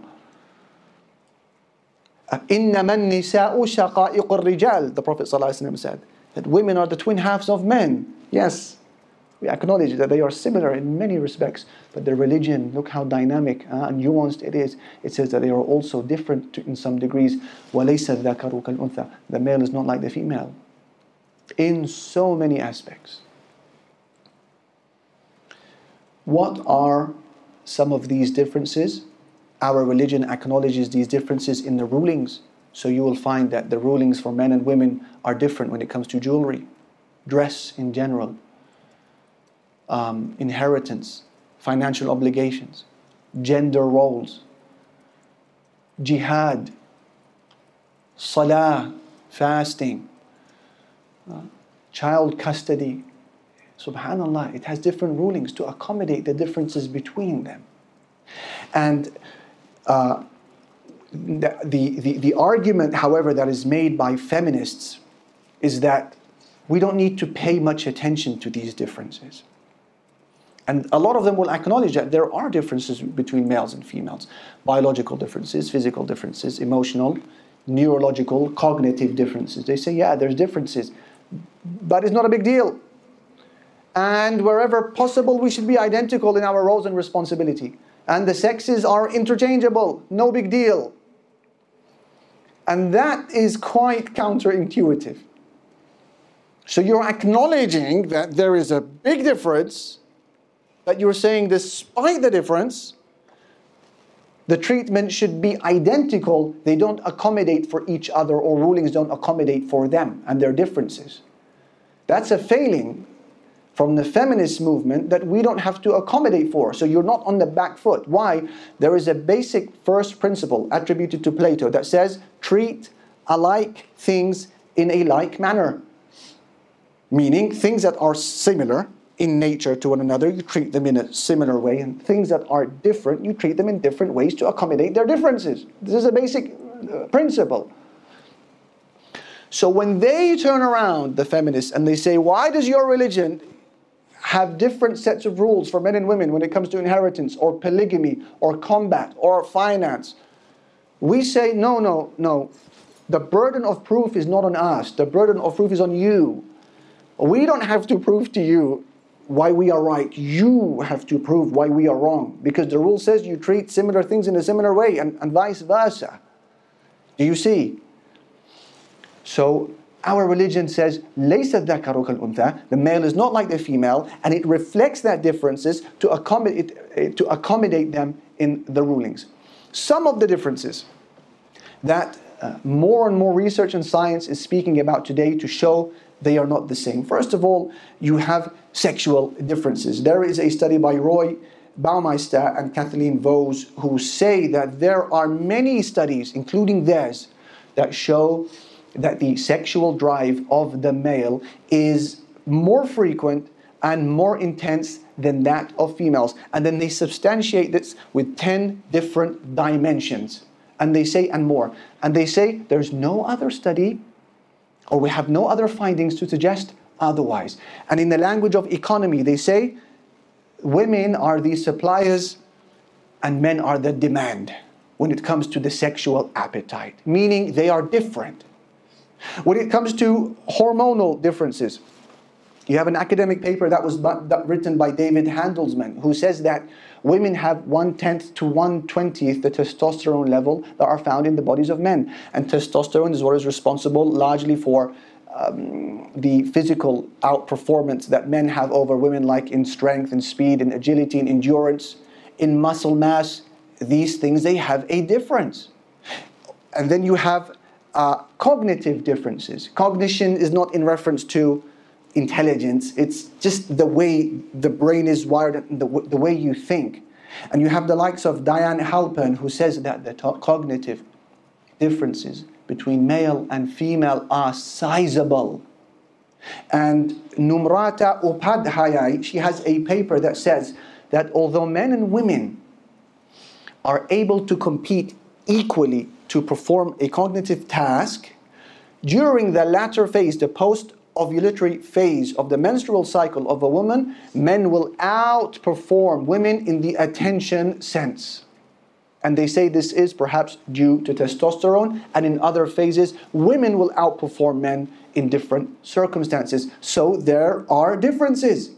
إنما النساء شقائق الرجال. The Prophet ﷺ said that women are the twin halves of men. Yes, we acknowledge that they are similar in many respects, but their religion, look how dynamic uh, and nuanced it is. It says that they are also different to, in some degrees. وَلَيْسَ الذَّكَرُ كَالْأُنثَى. The male is not like the female in so many aspects. What are some of these differences? Our religion acknowledges these differences in the rulings. So you will find that the rulings for men and women are different when it comes to jewelry, dress in general, um, inheritance, financial obligations, gender roles, jihad, salah, fasting, uh, child custody. Subhanallah, it has different rulings to accommodate the differences between them. And uh, the, the, the, the argument, however, that is made by feminists is that we don't need to pay much attention to these differences. And a lot of them will acknowledge that there are differences between males and females. Biological differences, physical differences, emotional, neurological, cognitive differences. They say, yeah, there's differences, but it's not a big deal. And wherever possible, we should be identical in our roles and responsibility. And the sexes are interchangeable, no big deal. And that is quite counterintuitive. So you're acknowledging that there is a big difference, But you're saying despite the difference, the treatment should be identical. They don't accommodate for each other, or rulings don't accommodate for them and their differences. That's a failing from the feminist movement that we don't have to accommodate for. So you're not on the back foot. Why? There is a basic first principle attributed to Plato that says, treat alike things in a like manner. Meaning, things that are similar in nature to one another, you treat them in a similar way, and things that are different, you treat them in different ways to accommodate their differences. This is a basic uh, principle. So when they turn around, the feminists, and they say, why does your religion have different sets of rules for men and women when it comes to inheritance, or polygamy, or combat, or finance? We say, no, no, no. The burden of proof is not on us. The burden of proof is on you. We don't have to prove to you why we are right. You have to prove why we are wrong. Because the rule says you treat similar things in a similar way, and, and vice versa. Do you see? So our religion says, لَيْسَ الذَّكَرُ كَالْأُنْثَى. The male is not like the female, and it reflects that differences to accommodate, to accommodate them in the rulings. Some of the differences that uh, more and more research and science is speaking about today to show they are not the same. First of all, you have sexual differences. There is a study by Roy Baumeister and Kathleen Vose who say that there are many studies, including theirs, that show that the sexual drive of the male is more frequent and more intense than that of females. And then they substantiate this with ten different dimensions. And they say, and more. And they say, there's no other study, or we have no other findings to suggest otherwise. And in the language of economy, they say, women are the suppliers and men are the demand when it comes to the sexual appetite. Meaning they are different. When it comes to hormonal differences, you have an academic paper that was written by David Handelsman, who says that women have one-tenth to one-twentieth the testosterone level that are found in the bodies of men. And testosterone is what is responsible largely for um, the physical outperformance that men have over women, like in strength and speed and agility and endurance. In muscle mass, these things, they have a difference. And then you have uh, cognitive differences. Cognition is not in reference to intelligence, it's just the way the brain is wired, the, the way you think. And you have the likes of Diane Halpern, who says that the cognitive differences between male and female are sizable. And Numrata Upadhyay, she has a paper that says that although men and women are able to compete equally to perform a cognitive task, during the latter phase, the post ovulatory phase of the menstrual cycle of a woman, men will outperform women in the attention sense. And they say this is perhaps due to testosterone, and in other phases, women will outperform men in different circumstances. So there are differences.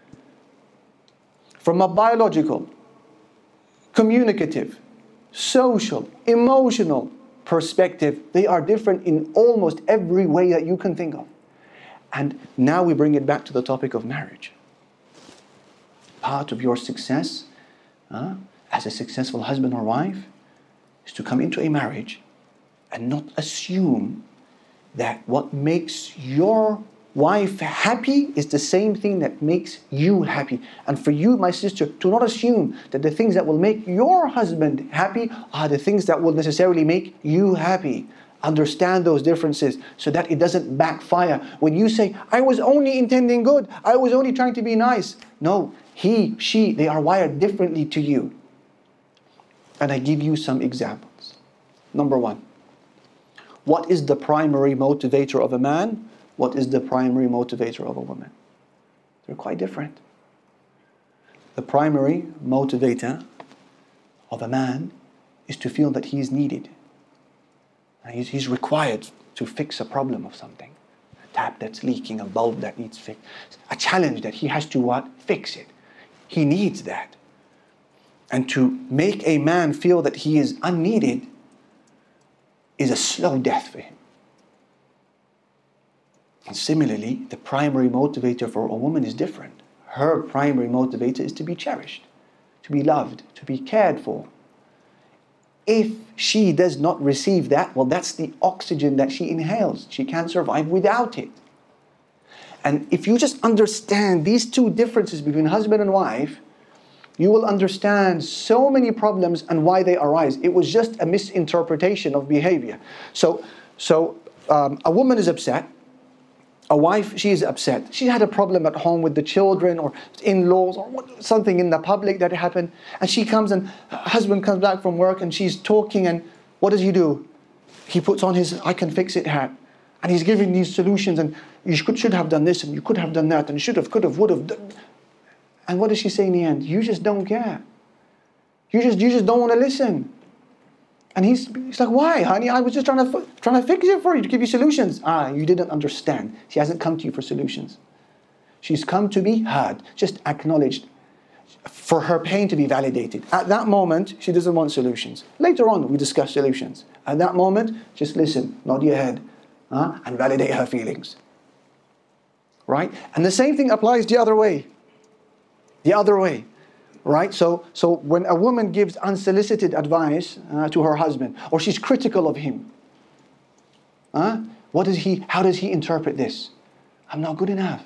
From a biological, communicative, social, emotional perspective, they are different in almost every way that you can think of. And now we bring it back to the topic of marriage. Part of your success uh, as a successful husband or wife is to come into a marriage and not assume that what makes your wife happy is the same thing that makes you happy. And for you, my sister, to not assume that the things that will make your husband happy are the things that will necessarily make you happy. Understand those differences so that it doesn't backfire. When you say, I was only intending good, I was only trying to be nice. No, he, she, they are wired differently to you. And I give you some examples. Number one, what is the primary motivator of a man? What is the primary motivator of a woman? They're quite different. The primary motivator of a man is to feel that he is needed. He's, he's required to fix a problem of something. A tap that's leaking, a bulb that needs fixed. A challenge that he has to what? Fix it. He needs that. And to make a man feel that he is unneeded is a slow death for him. And similarly, the primary motivator for a woman is different. her primary motivator is to be cherished, to be loved, to be cared for. If she does not receive that, well, that's the oxygen that she inhales. She can't survive without it. And if you just understand these two differences between husband and wife, you will understand so many problems and why they arise. It was just a misinterpretation of behavior. So, so um, a woman is upset. A wife, she is upset. She had a problem at home with the children or in-laws or what, something in the public that happened. And she comes and her husband comes back from work and she's talking, and what does he do? He puts on his I can fix it hat. And he's giving these solutions, and you should, should have done this and you could have done that and should have, could have, would have. And what does she say in the end? You just don't care. You just, you just don't want to listen. And he's, he's like, why, honey? I was just trying to, trying to fix it for you, to give you solutions. Ah, you didn't understand. She hasn't come to you for solutions. She's come to be heard, just acknowledged, for her pain to be validated. At that moment, she doesn't want solutions. Later on, we discuss solutions. At that moment, just listen, nod your head, uh, and validate her feelings. Right? And the same thing applies the other way. The other way. Right? So, so when a woman gives unsolicited advice uh, to her husband, or she's critical of him, uh, what does he, how does he interpret this? I'm not good enough.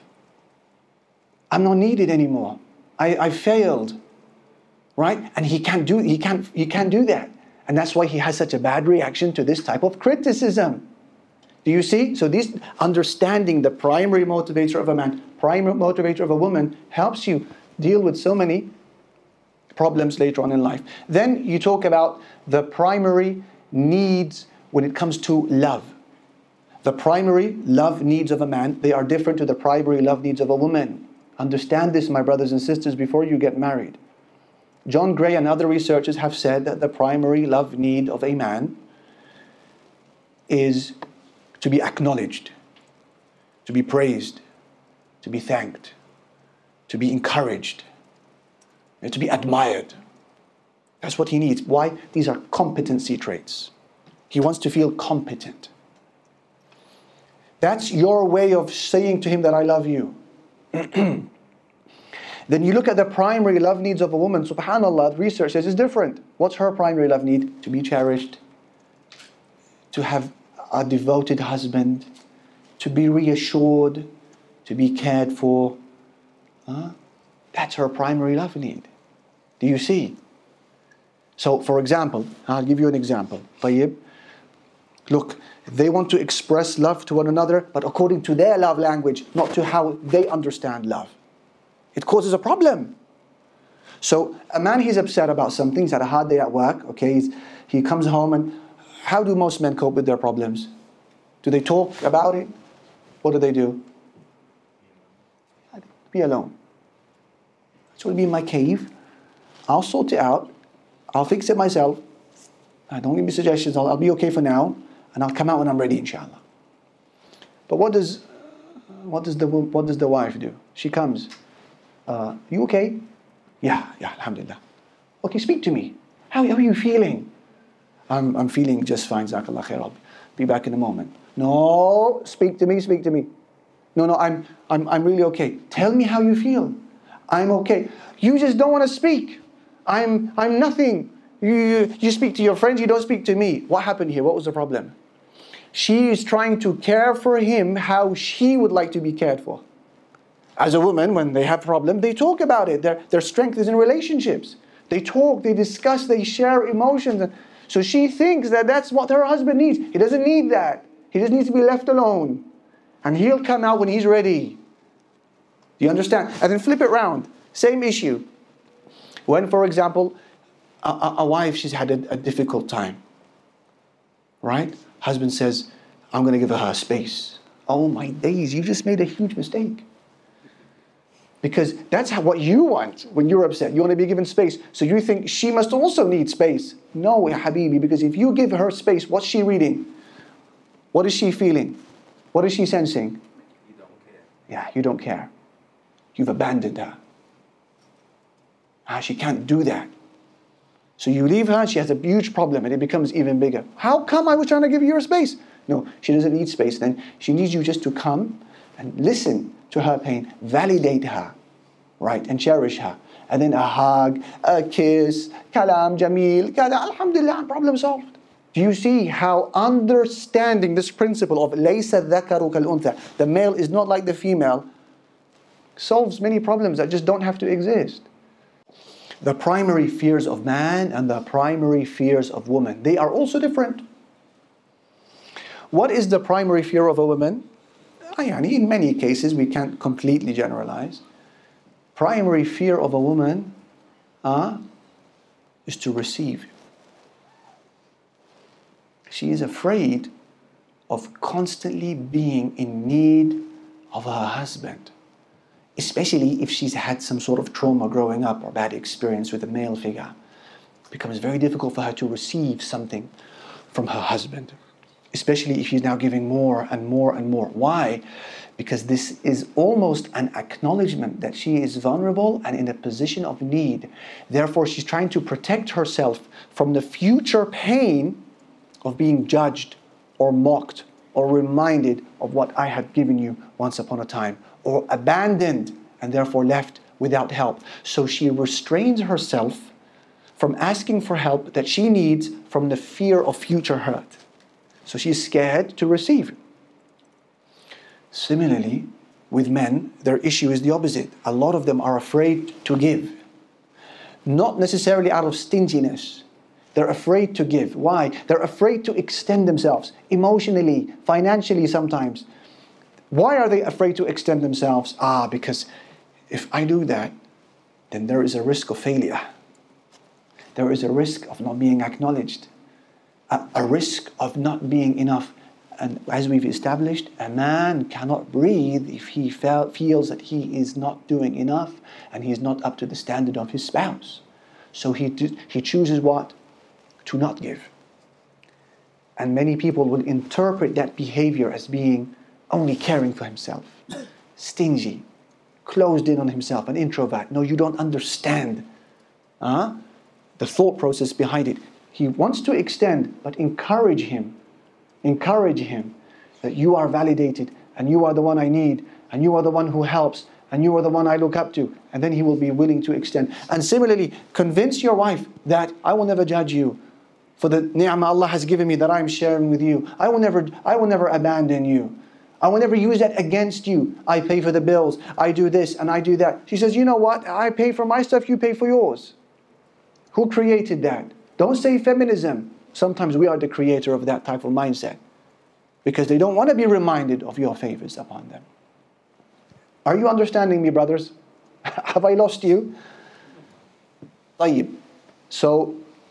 I'm not needed anymore. I, I failed. Right? And he can't do, he can't, he can't do that. And that's why he has such a bad reaction to this type of criticism. Do you see? So this understanding the primary motivator of a man, primary motivator of a woman, helps you deal with so many problems later on in life. Then you talk about the primary needs when it comes to love. The primary love needs of a man, they are different to the primary love needs of a woman. Understand this, my brothers and sisters, before you get married. John Gray and other researchers have said that the primary love need of a man is to be acknowledged, to be praised, to be thanked, to be encouraged, and to be admired. That's what he needs. Why? These are competency traits. He wants to feel competent. That's your way of saying to him that I love you. Then you look at the primary love needs of a woman. SubhanAllah, research says it's different. What's her primary love need? To be cherished, to have a devoted husband, to be reassured, to be cared for. Huh? That's her primary love need. Do you see? So, for example, I'll give you an example. Tayyib. Look, they want to express love to one another, but according to their love language, not to how they understand love. It causes a problem. So, a man, he's upset about something, he's had a hard day at work, okay, he's, he comes home, and how do most men cope with their problems? Do they talk about it? What do they do? Be alone. I just want to be in my cave. I'll sort it out. I'll fix it myself. Uh, don't give me suggestions. I'll, I'll be okay for now, and I'll come out when I'm ready, inshallah. But what does what does the what does the wife do? She comes. Uh, you okay? Yeah, yeah, alhamdulillah. Okay, speak to me. How, how are you feeling? I'm I'm feeling just fine. Jazakallah khair. I'll be back in a moment. No, speak to me. Speak to me. No, no, I'm I'm I'm really okay. Tell me how you feel. I'm okay. You just don't want to speak. I'm I'm nothing. You, you, you speak to your friends, you don't speak to me. What happened here? What was the problem? She is trying to care for him how she would like to be cared for. As a woman, when they have a problem, they talk about it. Their, their strength is in relationships. They talk, they discuss, they share emotions. So she thinks that that's what her husband needs. He doesn't need that. He just needs to be left alone. And he'll come out when he's ready. Do you understand? And then flip it round. Same issue. When, for example, a, a, a wife, she's had a, a difficult time. Right? Husband says, I'm going to give her space. Oh my days, you just made a huge mistake. Because that's how, what you want when you're upset. You want to be given space. So you think she must also need space. No, ya habibi, because if you give her space, what's she reading? What is she feeling? What is she sensing? You don't care. Yeah, you don't care. You've abandoned her. Ah, she can't do that. So you leave her, she has a huge problem, and it becomes even bigger. How come I was trying to give you your space? No, she doesn't need space then. She needs you just to come and listen to her pain. Validate her. right, and cherish her. And then a hug, a kiss, kalam jameel, kalam, alhamdulillah, problem solved. Do you see how understanding this principle of laysa dhakaru kal untha, the male is not like the female, solves many problems that just don't have to exist. The primary fears of man and the primary fears of woman, they are also different. What is the primary fear of a woman? In many cases, we can't completely generalize. Primary fear of a woman uh, is to receive. She is afraid of constantly being in need of her husband, especially if she's had some sort of trauma growing up or bad experience with a male figure. It becomes very difficult for her to receive something from her husband, especially if she's now giving more and more and more. Why? Because this is almost an acknowledgement that she is vulnerable and in a position of need. Therefore, she's trying to protect herself from the future pain of being judged or mocked or reminded of what I had given you once upon a time, or abandoned and therefore left without help. So she restrains herself from asking for help that she needs from the fear of future hurt. So she's scared to receive. Similarly, with men, their issue is the opposite. A lot of them are afraid to give. Not necessarily out of stinginess. They're afraid to give. Why? They're afraid to extend themselves emotionally, financially sometimes. Why are they afraid to extend themselves? Ah, because if I do that, then there is a risk of failure. There is a risk of not being acknowledged. A, a risk of not being enough. And as we've established, a man cannot breathe if he felt, feels that he is not doing enough and he is not up to the standard of his spouse. So he, he chooses what? To not give. And many people will interpret that behavior as being only caring for himself, stingy, closed in on himself, an introvert. No, you don't understand uh, the thought process behind it. He wants to extend, but encourage him. Encourage him that you are validated and you are the one I need and you are the one who helps and you are the one I look up to. And then he will be willing to extend. And similarly, convince your wife that I will never judge you for the ni'mah Allah has given me that I'm sharing with you. I will never, I will never abandon you. I will never use that against you. I pay for the bills, I do this and I do that. She says, you know what? I pay for my stuff, you pay for yours. Who created that? Don't say feminism. Sometimes we are the creator of that type of mindset because they don't want to be reminded of your favors upon them. Are you understanding me, brothers? Have I lost you? طيب. So,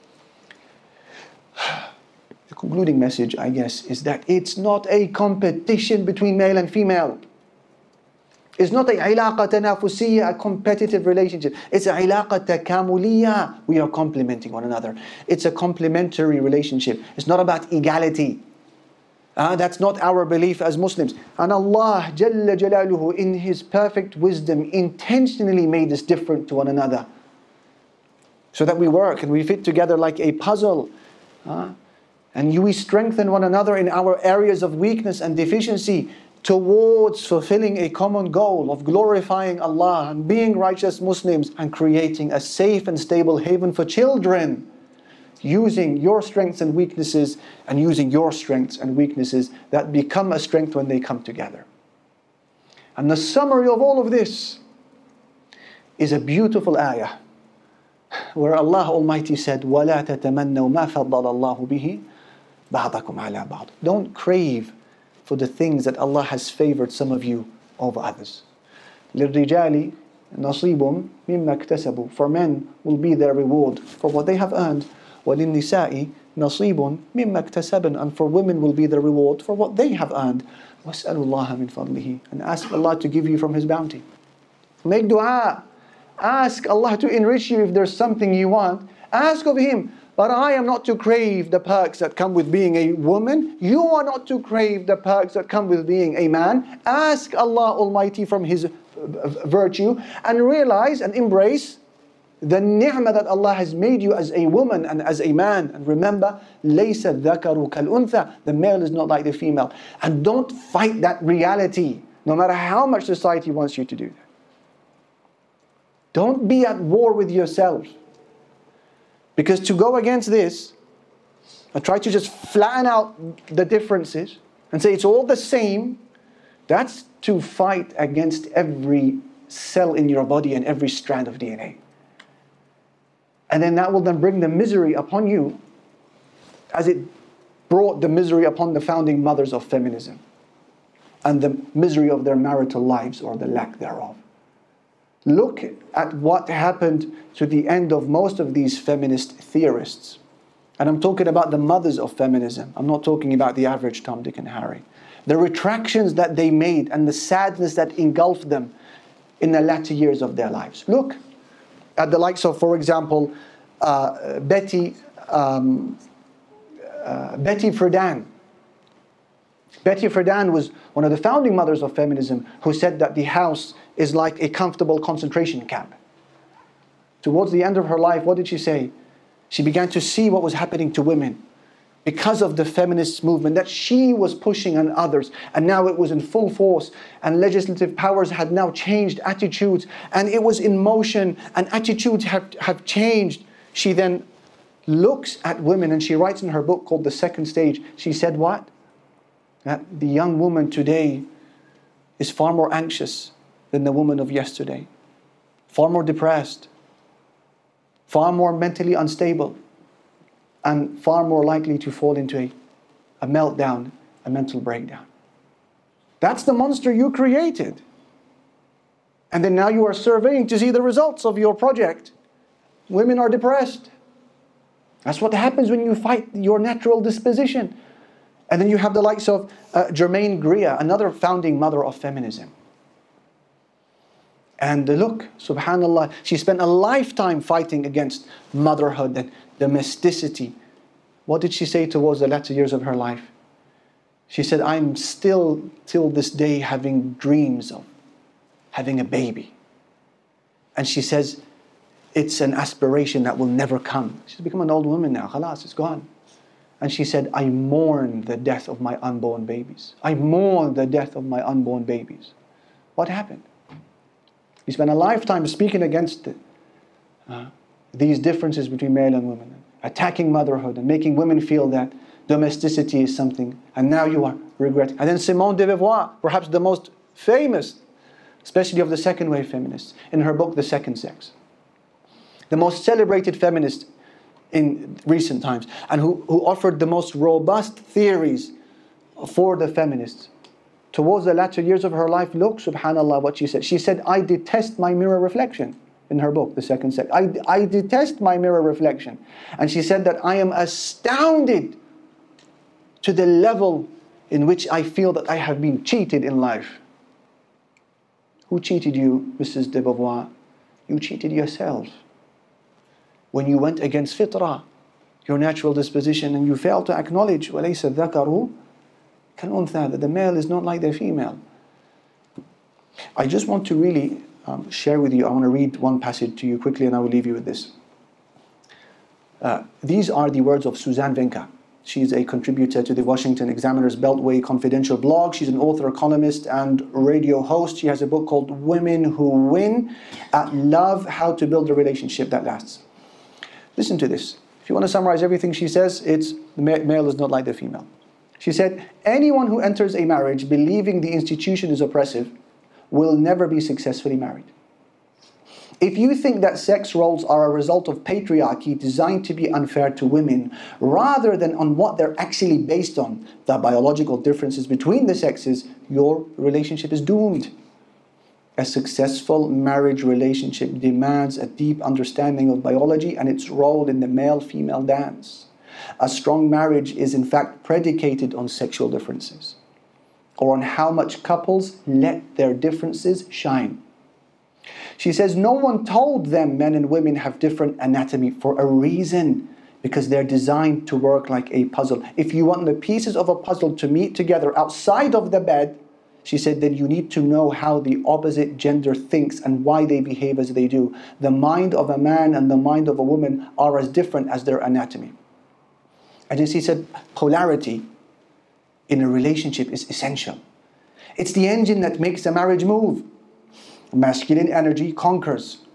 the concluding message, I guess, is that it's not a competition between male and female. It's not a علاقة تنافسية, a competitive relationship. It's a علاقة تكاملية. We are complementing one another. It's a complementary relationship. It's not about equality. Uh, that's not our belief as Muslims. And Allah Jalla Jalaluhu, in His perfect wisdom, intentionally made us different to one another, so that we work and we fit together like a puzzle. Uh, and we strengthen one another in our areas of weakness and deficiency towards fulfilling a common goal of glorifying Allah and being righteous Muslims and creating a safe and stable haven for children, using your strengths and weaknesses and using your strengths and weaknesses that become a strength when they come together. And the summary of all of this is a beautiful ayah where Allah Almighty said, وَلَا تَتَمَنَّوْا مَا فَضَّلَ اللَّهُ بِهِ بَعْضَكُمْ عَلَى بَعْضٍ. Don't crave for the things that Allah has favored some of you over others. لِلرِّجَالِ نَصِيبٌ مِمَّا اكْتَسَبُوا. For men will be their reward for what they have earned. وَلِلنِّسَاءِ نَصِيبٌ مِمَّا اكْتَسَبْنَ. And for women will be the reward for what they have earned. وَاسْأَلُوا اللَّهَ مِنْ فَضْلِهِ. And ask Allah to give you from His bounty. Make dua. Ask Allah to enrich you if there's something you want. Ask of Him. But I am not to crave the perks that come with being a woman. You are not to crave the perks that come with being a man. Ask Allah Almighty from His virtue and realize and embrace the ni'mah that Allah has made you as a woman and as a man. And remember, لَيْسَ الذَّكَرُ كَالْأُنْثَى. The male is not like the female. And don't fight that reality, no matter how much society wants you to do that. Don't be at war with yourself. Because to go against this, and try to just flatten out the differences and say it's all the same, that's to fight against every cell in your body and every strand of D N A. And then that will then bring the misery upon you as it brought the misery upon the founding mothers of feminism and the misery of their marital lives or the lack thereof. Look at what happened to the end of most of these feminist theorists. And I'm talking about the mothers of feminism. I'm not talking about the average Tom, Dick and Harry. The retractions that they made and the sadness that engulfed them in the latter years of their lives. Look at the likes of, for example, uh, Betty, um, uh, Betty Friedan. Betty Friedan was one of the founding mothers of feminism who said that the house is like a comfortable concentration camp. Towards the end of her life, what did she say? She began to see what was happening to women because of the feminist movement that she was pushing on others. And now it was in full force, and legislative powers had now changed attitudes, and it was in motion, and attitudes have, have changed. She then looks at women, and she writes in her book called The Second Stage, she said what? That the young woman today is far more anxious than the woman of yesterday, far more depressed, far more mentally unstable, and far more likely to fall into a, a meltdown, a mental breakdown. That's the monster you created. And then now you are surveying to see the results of your project. Women are depressed. That's what happens when you fight your natural disposition. And then you have the likes of uh, Germaine Greer, another founding mother of feminism. And look, subhanallah, she spent a lifetime fighting against motherhood and domesticity. What did she say towards the latter years of her life? She said, I'm still, till this day, having dreams of having a baby. And she says, it's an aspiration that will never come. She's become an old woman now, khalas, it's gone. And she said, I mourn the death of my unborn babies. I mourn the death of my unborn babies. What happened? You spent a lifetime speaking against it, uh, these differences between male and women, attacking motherhood and making women feel that domesticity is something, and now you are regretting. And then Simone de Beauvoir, perhaps the most famous, especially of the second wave feminists, in her book, The Second Sex. The most celebrated feminist in recent times, and who, who offered the most robust theories for the feminists. Towards the latter years of her life, look, subhanallah, what she said. She said, I detest my mirror reflection, in her book, The Second Sex. I, I detest my mirror reflection. And she said that I am astounded to the level in which I feel that I have been cheated in life. Who cheated you, Missus de Beauvoir? You cheated yourself. When you went against fitrah, your natural disposition, and you failed to acknowledge وَلَيْسَ الذَّكَرُ كَالْأُنْثَى, that the male is not like the female. I just want to really um, share with you, I want to read one passage to you quickly and I will leave you with this. Uh, these are the words of Suzanne Venka. She is a contributor to the Washington Examiner's Beltway Confidential blog. She's an author, columnist, and radio host. She has a book called Women Who Win at Love, How to Build a Relationship That Lasts. Listen to this. If you want to summarize everything she says, it's the male is not like the female. She said, anyone who enters a marriage believing the institution is oppressive will never be successfully married. If you think that sex roles are a result of patriarchy designed to be unfair to women, rather than on what they're actually based on, the biological differences between the sexes, your relationship is doomed. A successful marriage relationship demands a deep understanding of biology and its role in the male-female dance. A strong marriage is in fact predicated on sexual differences, or on how much couples let their differences shine. She says no one told them men and women have different anatomy for a reason, because they're designed to work like a puzzle. If you want the pieces of a puzzle to meet together outside of the bed, she said, then you need to know how the opposite gender thinks and why they behave as they do. The mind of a man and the mind of a woman are as different as their anatomy. And as he said, polarity in a relationship is essential. It's the engine that makes a marriage move. Masculine energy conquers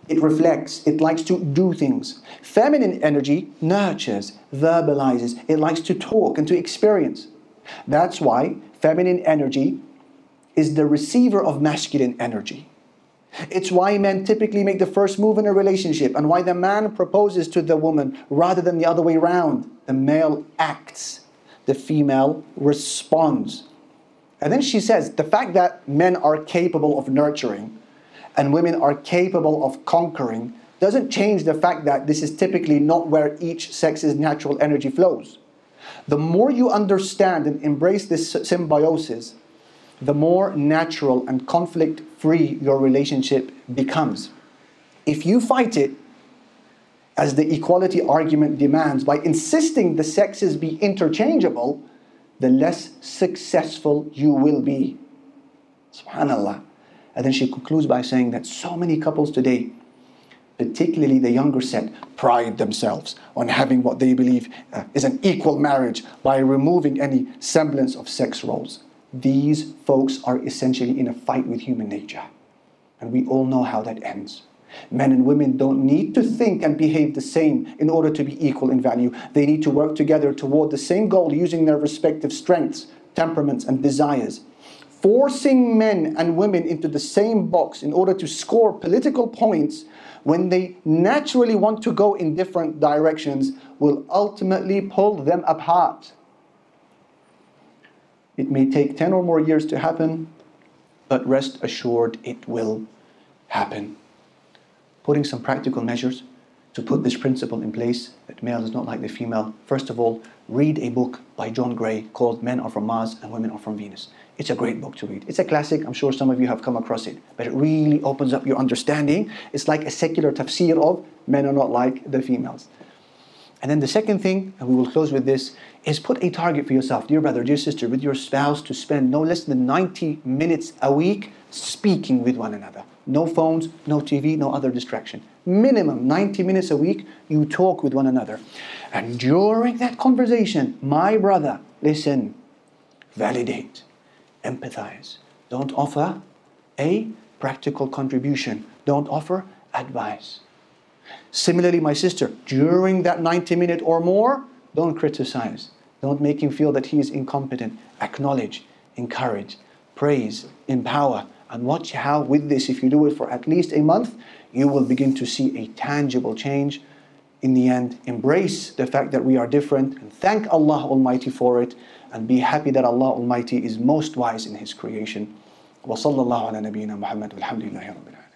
It reflects, it likes to do things. Feminine energy nurtures, verbalizes, it likes to talk and to experience. That's why feminine energy is the receiver of masculine energy. It's why men typically make the first move in a relationship, and why the man proposes to the woman rather than the other way around. The male acts, the female responds. And then she says, the fact that men are capable of nurturing and women are capable of conquering doesn't change the fact that this is typically not where each sex's natural energy flows. The more you understand and embrace this symbiosis, the more natural and conflict-free your relationship becomes. If you fight it, as the equality argument demands, by insisting the sexes be interchangeable, the less successful you will be. Subhanallah. And then she concludes by saying that so many couples today, particularly the younger set, pride themselves on having what they believe uh, is an equal marriage by removing any semblance of sex roles. These folks are essentially in a fight with human nature. And we all know how that ends. Men and women don't need to think and behave the same in order to be equal in value. They need to work together toward the same goal using their respective strengths, temperaments, and desires. Forcing men and women into the same box in order to score political points when they naturally want to go in different directions will ultimately pull them apart. It may take ten or more years to happen, but rest assured it will happen. Putting some practical measures to put this principle in place, that male is not like the female. First of all, read a book by John Gray called Men Are From Mars and Women Are From Venus. It's a great book to read. It's a classic. I'm sure some of you have come across it. But it really opens up your understanding. It's like a secular tafsir of men are not like the females. And then the second thing, and we will close with this, is put a target for yourself, dear brother, dear sister, with your spouse, to spend no less than ninety minutes a week speaking with one another. No phones, no T V, no other distraction. Minimum ninety minutes a week, you talk with one another. And during that conversation, my brother, listen, validate, empathize. Don't offer a practical contribution. Don't offer advice. Similarly, my sister, during that ninety minute or more, don't criticize. Don't make him feel that he is incompetent. Acknowledge, encourage, praise, empower. And watch how with this, if you do it for at least a month, you will begin to see a tangible change. In the end, embrace the fact that we are different and thank Allah Almighty for it, and be happy that Allah Almighty is most wise in His creation. Wa sallallahu ala nabiyyina Muhammad walhamdulillahi rabbil alamin.